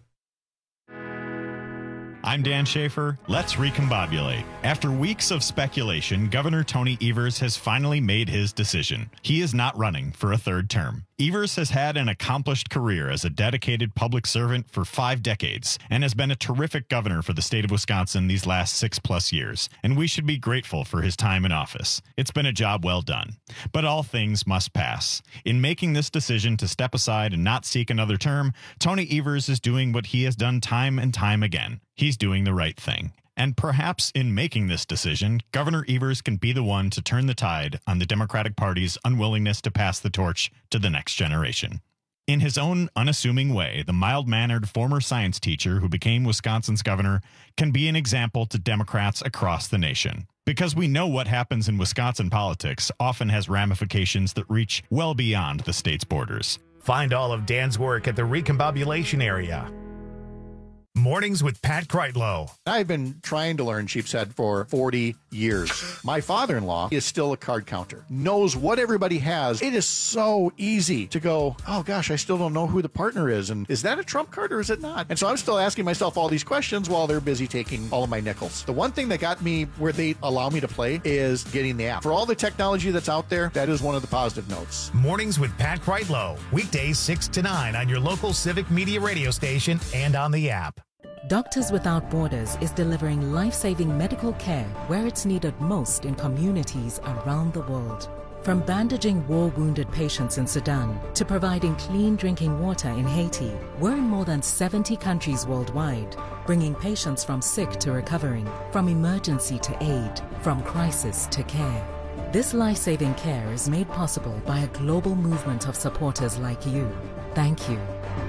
I'm Dan Schaefer. Let's recombobulate. After weeks of speculation, Governor Tony Evers has finally made his decision. He is not running for a third term. Evers has had an accomplished career as a dedicated public servant for five decades and has been a terrific governor for the state of Wisconsin these last six plus years, and we should be grateful for his time in office. It's been a job well done. But all things must pass. In making this decision to step aside and not seek another term, Tony Evers is doing what he has done time and time again. He's doing the right thing. And perhaps in making this decision, Governor Evers can be the one to turn the tide on the Democratic Party's unwillingness to pass the torch to the next generation. In his own unassuming way, the mild-mannered former science teacher who became Wisconsin's governor can be an example to Democrats across the nation. Because we know what happens in Wisconsin politics often has ramifications that reach well beyond the state's borders. Find all of Dan's work at the Recombobulation area. Mornings with Pat Kreitlow. I've been trying to learn sheep's head for forty years. My father-in-law is still a card counter, knows what everybody has. It is so easy to go, oh gosh, I still don't know who the partner is. And is that a trump card or is it not? And so I'm still asking myself all these questions while they're busy taking all of my nickels. The one thing that got me where they allow me to play is getting the app. For all the technology that's out there, that is one of the positive notes. Mornings with Pat Kreitlow. Weekdays six to nine on your local Civic Media radio station and on the app. Doctors Without Borders is delivering life-saving medical care where it's needed most in communities around the world. From bandaging war-wounded patients in Sudan to providing clean drinking water in Haiti, we're in more than seventy countries worldwide, bringing patients from sick to recovering, from emergency to aid, from crisis to care. This life-saving care is made possible by a global movement of supporters like you. Thank you.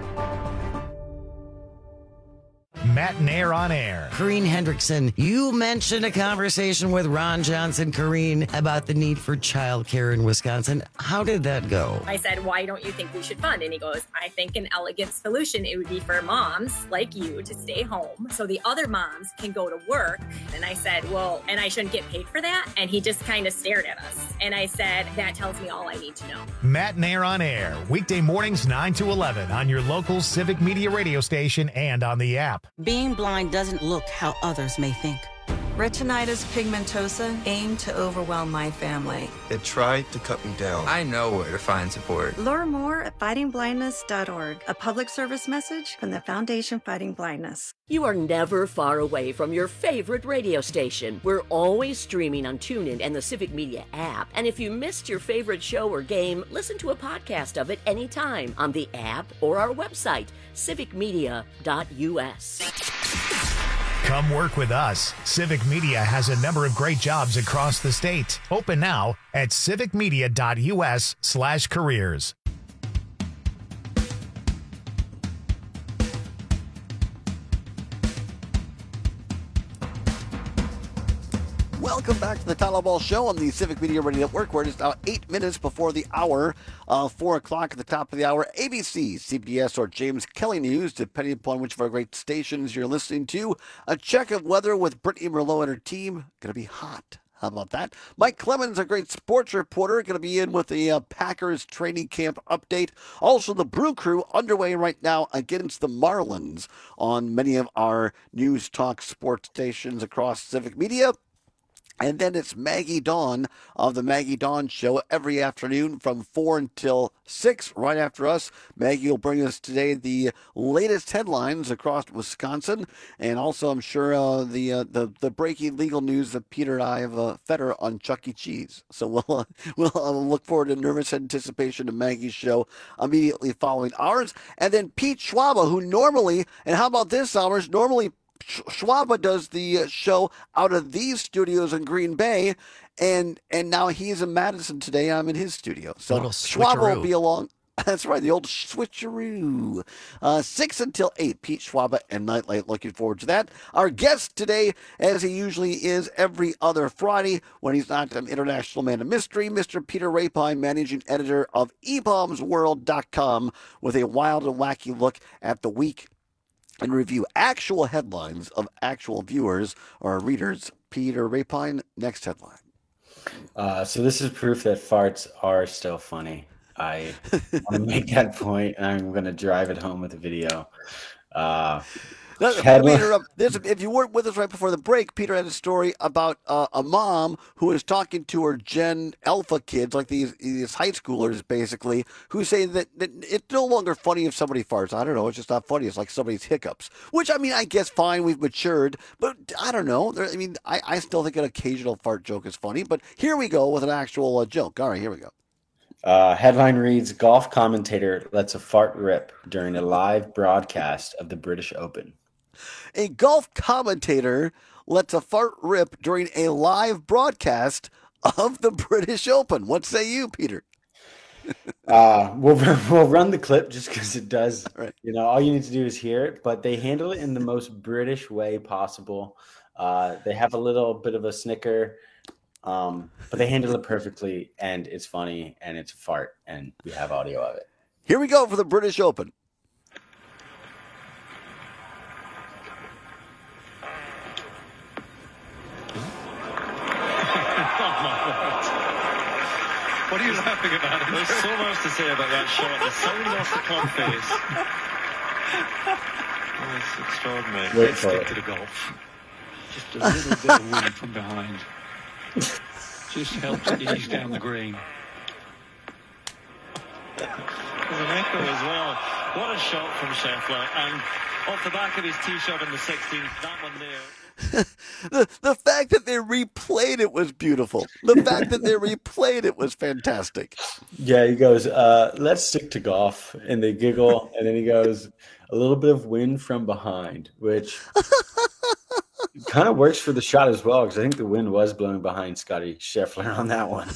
Matt and Air on Air. Corrine Hendrickson, you mentioned a conversation with Ron Johnson, Corrine, about the need for childcare in Wisconsin. How did that go? I said, why don't you think we should fund? And he goes, I think an elegant solution, it would be for moms like you to stay home so the other moms can go to work. And I said, well, and I shouldn't get paid for that? And he just kind of stared at us. And I said, that tells me all I need to know. Matt and Air on Air, weekday mornings nine to eleven on your local Civic Media radio station and on the app. Being blind doesn't look how others may think. Retinitis pigmentosa aimed to overwhelm my family. It tried to cut me down. I know where to find support. Learn more at fighting blindness dot org, a public service message from the Foundation Fighting Blindness. You are never far away from your favorite radio station. We're always streaming on TuneIn and the Civic Media app. And if you missed your favorite show or game, listen to a podcast of it anytime on the app or our website, civic media dot u s. Come work with us. Civic Media has a number of great jobs across the state. Open now at civic media dot u s slash careers. Welcome back to the Tyler Ball Show on the Civic Media Radio Network, where it is now eight minutes before the hour, uh, four o'clock at the top of the hour. A B C, C B S, or James Kelly News, depending upon which of our great stations you're listening to. A check of weather with Brittany Merlot and her team. Going to be hot. How about that? Mike Clemens, a great sports reporter, going to be in with the uh, Packers training camp update. Also, the Brew Crew underway right now against the Marlins on many of our news talk sports stations across Civic Media. And then it's Maggie Dawn of the Maggie Dawn Show every afternoon from four until six, right after us. Maggie will bring us today the latest headlines across Wisconsin, and also, I'm sure, uh, the, uh, the the breaking legal news that Peter and I have uh, fed her on Chuck E. Cheese. So we'll, uh, we'll uh, look forward to nervous anticipation of Maggie's show immediately following ours. And then Pete Schwaba, who normally, and how about this, hours, normally Schwaba does the show out of these studios in Green Bay, and and now he's in Madison today. I'm in his studio. So Schwaba will be along. That's right, the old switcheroo. Uh, six until eight, Pete Schwaba and Nightlight. Looking forward to that. Our guest today, as he usually is every other Friday when he's not an international man of mystery, Mister Peter Rapine, managing editor of e bombs world dot com, with a wild and wacky look at the week and review actual headlines of actual viewers or readers. Peter Rapine, next headline. Uh, so this is proof that farts are still funny. I want to make that point, and I'm going to drive it home with a video. Uh, Let me interrupt. There's a, if you weren't with us right before the break, Peter had a story about uh, a mom who was talking to her Gen Alpha kids, like these these high schoolers, basically, who say that, that it's no longer funny if somebody farts. I don't know. It's just not funny. It's like somebody's hiccups, which, I mean, I guess fine. We've matured, but I don't know. There, I mean, I, I still think an occasional fart joke is funny, but here we go with an actual uh, joke. All right, here we go. Uh, headline reads, golf commentator lets a fart rip during a live broadcast of the British Open. A golf commentator lets a fart rip during a live broadcast of the British Open. What say you, Peter? uh, we'll, we'll run the clip just because it does. Right. You know, all you need to do is hear it, but they handle it in the most British way possible. Uh, they have a little bit of a snicker, um, but they handle it perfectly, and it's funny, and it's a fart, and we have audio of it. Here we go for the British Open. What are you laughing about? There's so much to say about that shot. The sound off the club face. Oh, it's extraordinary. Wait Let's for stick it. to the golf. Just a little bit of wind from behind. Just helps ease down the green. There's an echo as well. What a shot from Scheffler. And off the back of his tee shot in the sixteenth, that one there. the the fact that they replayed it was beautiful. The fact that they replayed it was fantastic. Yeah, he goes, uh, let's stick to golf. And they giggle. And then he goes, a little bit of wind from behind, which kind of works for the shot as well, because I think the wind was blowing behind Scotty Scheffler on that one.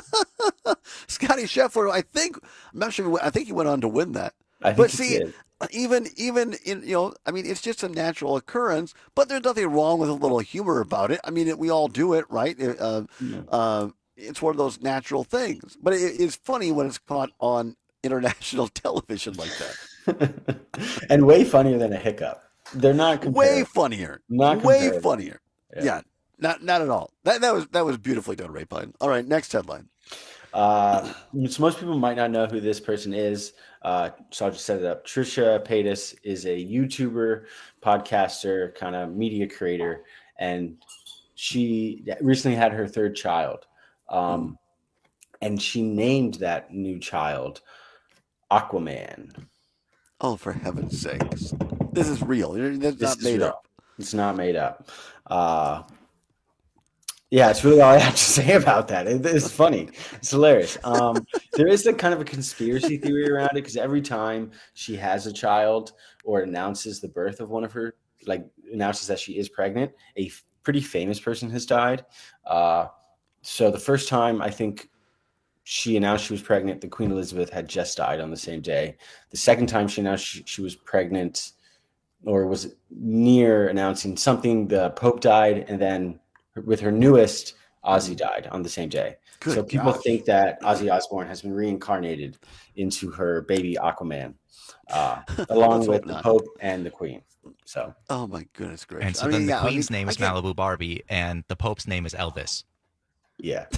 Scotty Scheffler, I think, I'm not sure, I think he went on to win that. I think but he see, did. even even in you know, I mean, it's just a natural occurrence. But there's nothing wrong with a little humor about it. I mean, it, we all do it, right? Uh, Yeah. uh, it's one of those natural things. But it, it's funny when it's caught on international television like that. And way funnier than a hiccup. They're not Way comparable. funnier. Not way comparable. funnier. Yeah. Yeah. not not at all. That that was that was beautifully done, Ray Pine. All right, next headline. Uh, so most people might not know who this person is. Uh, so I'll just set it up. Trisha Paytas is a YouTuber, podcaster, kind of media creator, and she recently had her third child. Um, and she named that new child Aquaman. Oh, for heaven's sakes. This is real. That's This not is made real. up. It's not made up. Uh, yeah, it's really all I have to say about that. It, it's funny. It's hilarious. Um, there is a kind of a conspiracy theory around it because every time she has a child or announces the birth of one of her, like announces that she is pregnant, a f- pretty famous person has died. Uh, so the first time I think she announced she was pregnant, the Queen Elizabeth had just died on the same day. The second time she announced she, she was pregnant, or was near announcing something, the Pope died, and then with her newest, Ozzy died on the same day. Good so people gosh. think that Ozzy Osbourne has been reincarnated into her baby Aquaman, uh, along Let's with hope the not. Pope and the Queen. So, Oh my goodness gracious! And so I then mean, the yeah, I Queen's mean, name I is get- Malibu Barbie, and the Pope's name is Elvis. yeah.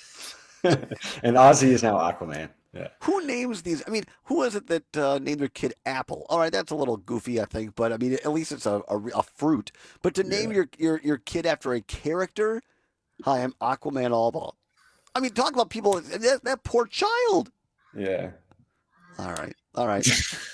And Ozzy is now Aquaman. Yeah. Who names these? I mean, who is it that uh, named their kid Apple? All right, that's a little goofy, I think, but I mean, at least it's a, a, a fruit. But to name your, your your kid after a character, hi, I'm Aquaman Allball. I mean, talk about people. That, that poor child. Yeah. All right, all right.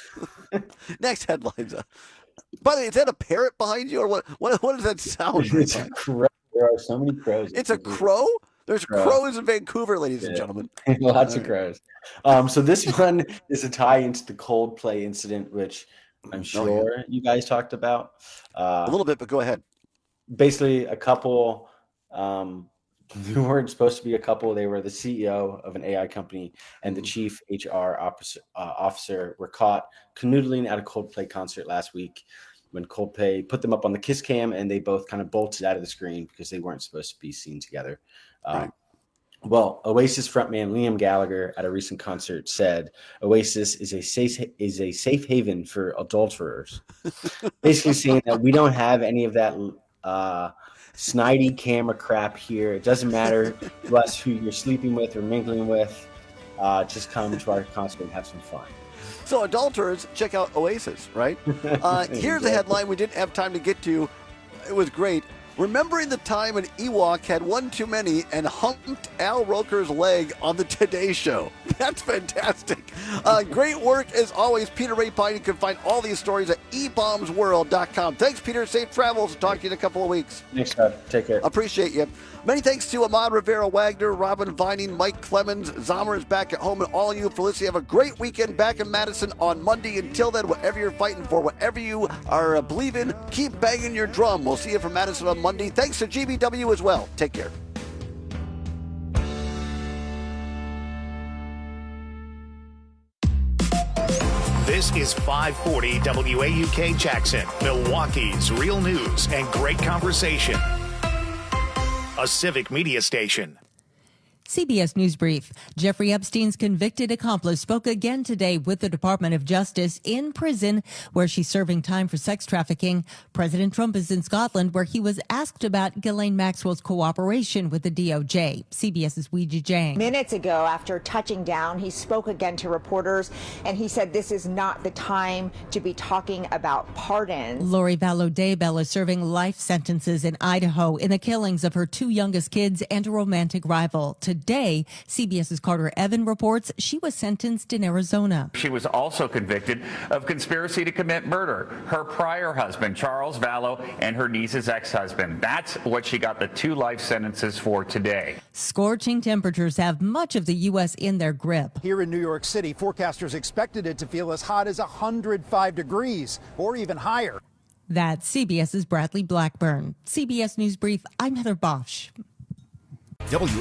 Next headlines. Uh, by the way, is that a parrot behind you, or what? What, what does that sound It's like? a crow. There are so many crows. It's a crow. There's Crow. crows in Vancouver, ladies and Yeah. gentlemen. Lots All of right. crows. Um, so this one is a tie into the Coldplay incident, which I'm Oh, yeah. sure you guys talked about. Uh, A little bit, but go ahead. basically, a couple um, who weren't supposed to be a couple. They were the C E O of an A I company and the chief H R officer, uh, officer were caught canoodling at a Coldplay concert last week when Coldplay put them up on the Kiss Cam, and they both kind of bolted out of the screen because they weren't supposed to be seen together. Um, Right. Well, Oasis frontman Liam Gallagher at a recent concert said Oasis is a safe is a safe haven for adulterers, basically saying that we don't have any of that uh, snidey camera crap here. It doesn't matter to us who you're sleeping with or mingling with. Uh, just come to our concert and have some fun. So adulterers, check out Oasis, right? Uh, here's a headline we didn't have time to get to. It was great. Remembering the time an Ewok had one too many and humped Al Roker's leg on the Today Show. That's fantastic. Uh, great work as always, Peter Ray Pine. You can find all these stories at e bombs world dot com. Thanks, Peter. Safe travels. Talk to you in a couple of weeks. Thanks, God. Take care. Appreciate you. Many thanks to Ahmad Rivera Wagner, Robin Vining, Mike Clemens, Zomer is back at home, and all of you for listening. Have a great weekend back in Madison on Monday. Until then, whatever you're fighting for, whatever you are uh, believing, keep banging your drum. We'll see you from Madison on Monday. Thanks to G B W as well. Take care. This is five forty W A U K Jackson, Milwaukee's real news and great conversation. A civic media station. C B S News Brief. Jeffrey Epstein's convicted accomplice spoke again today with the Department of Justice in prison, where she's serving time for sex trafficking. President Trump is in Scotland, where he was asked about Ghislaine Maxwell's cooperation with the D O J. CBS's Weijia Jiang. Minutes ago, after touching down, he spoke again to reporters, and he said this is not the time to be talking about pardons. Lori Vallow Daybell is serving life sentences in Idaho in the killings of her two youngest kids and a romantic rival. Today, CBS's Carter Evan reports she was sentenced in Arizona. She was also convicted of conspiracy to commit murder. Her prior husband, Charles Vallow, and her niece's ex-husband. That's what she got the two life sentences for today. Scorching temperatures have much of the U S in their grip. Here in New York City, forecasters expected it to feel as hot as one hundred five degrees or even higher. That's CBS's Bradley Blackburn. C B S News Brief, I'm Heather Bosch. W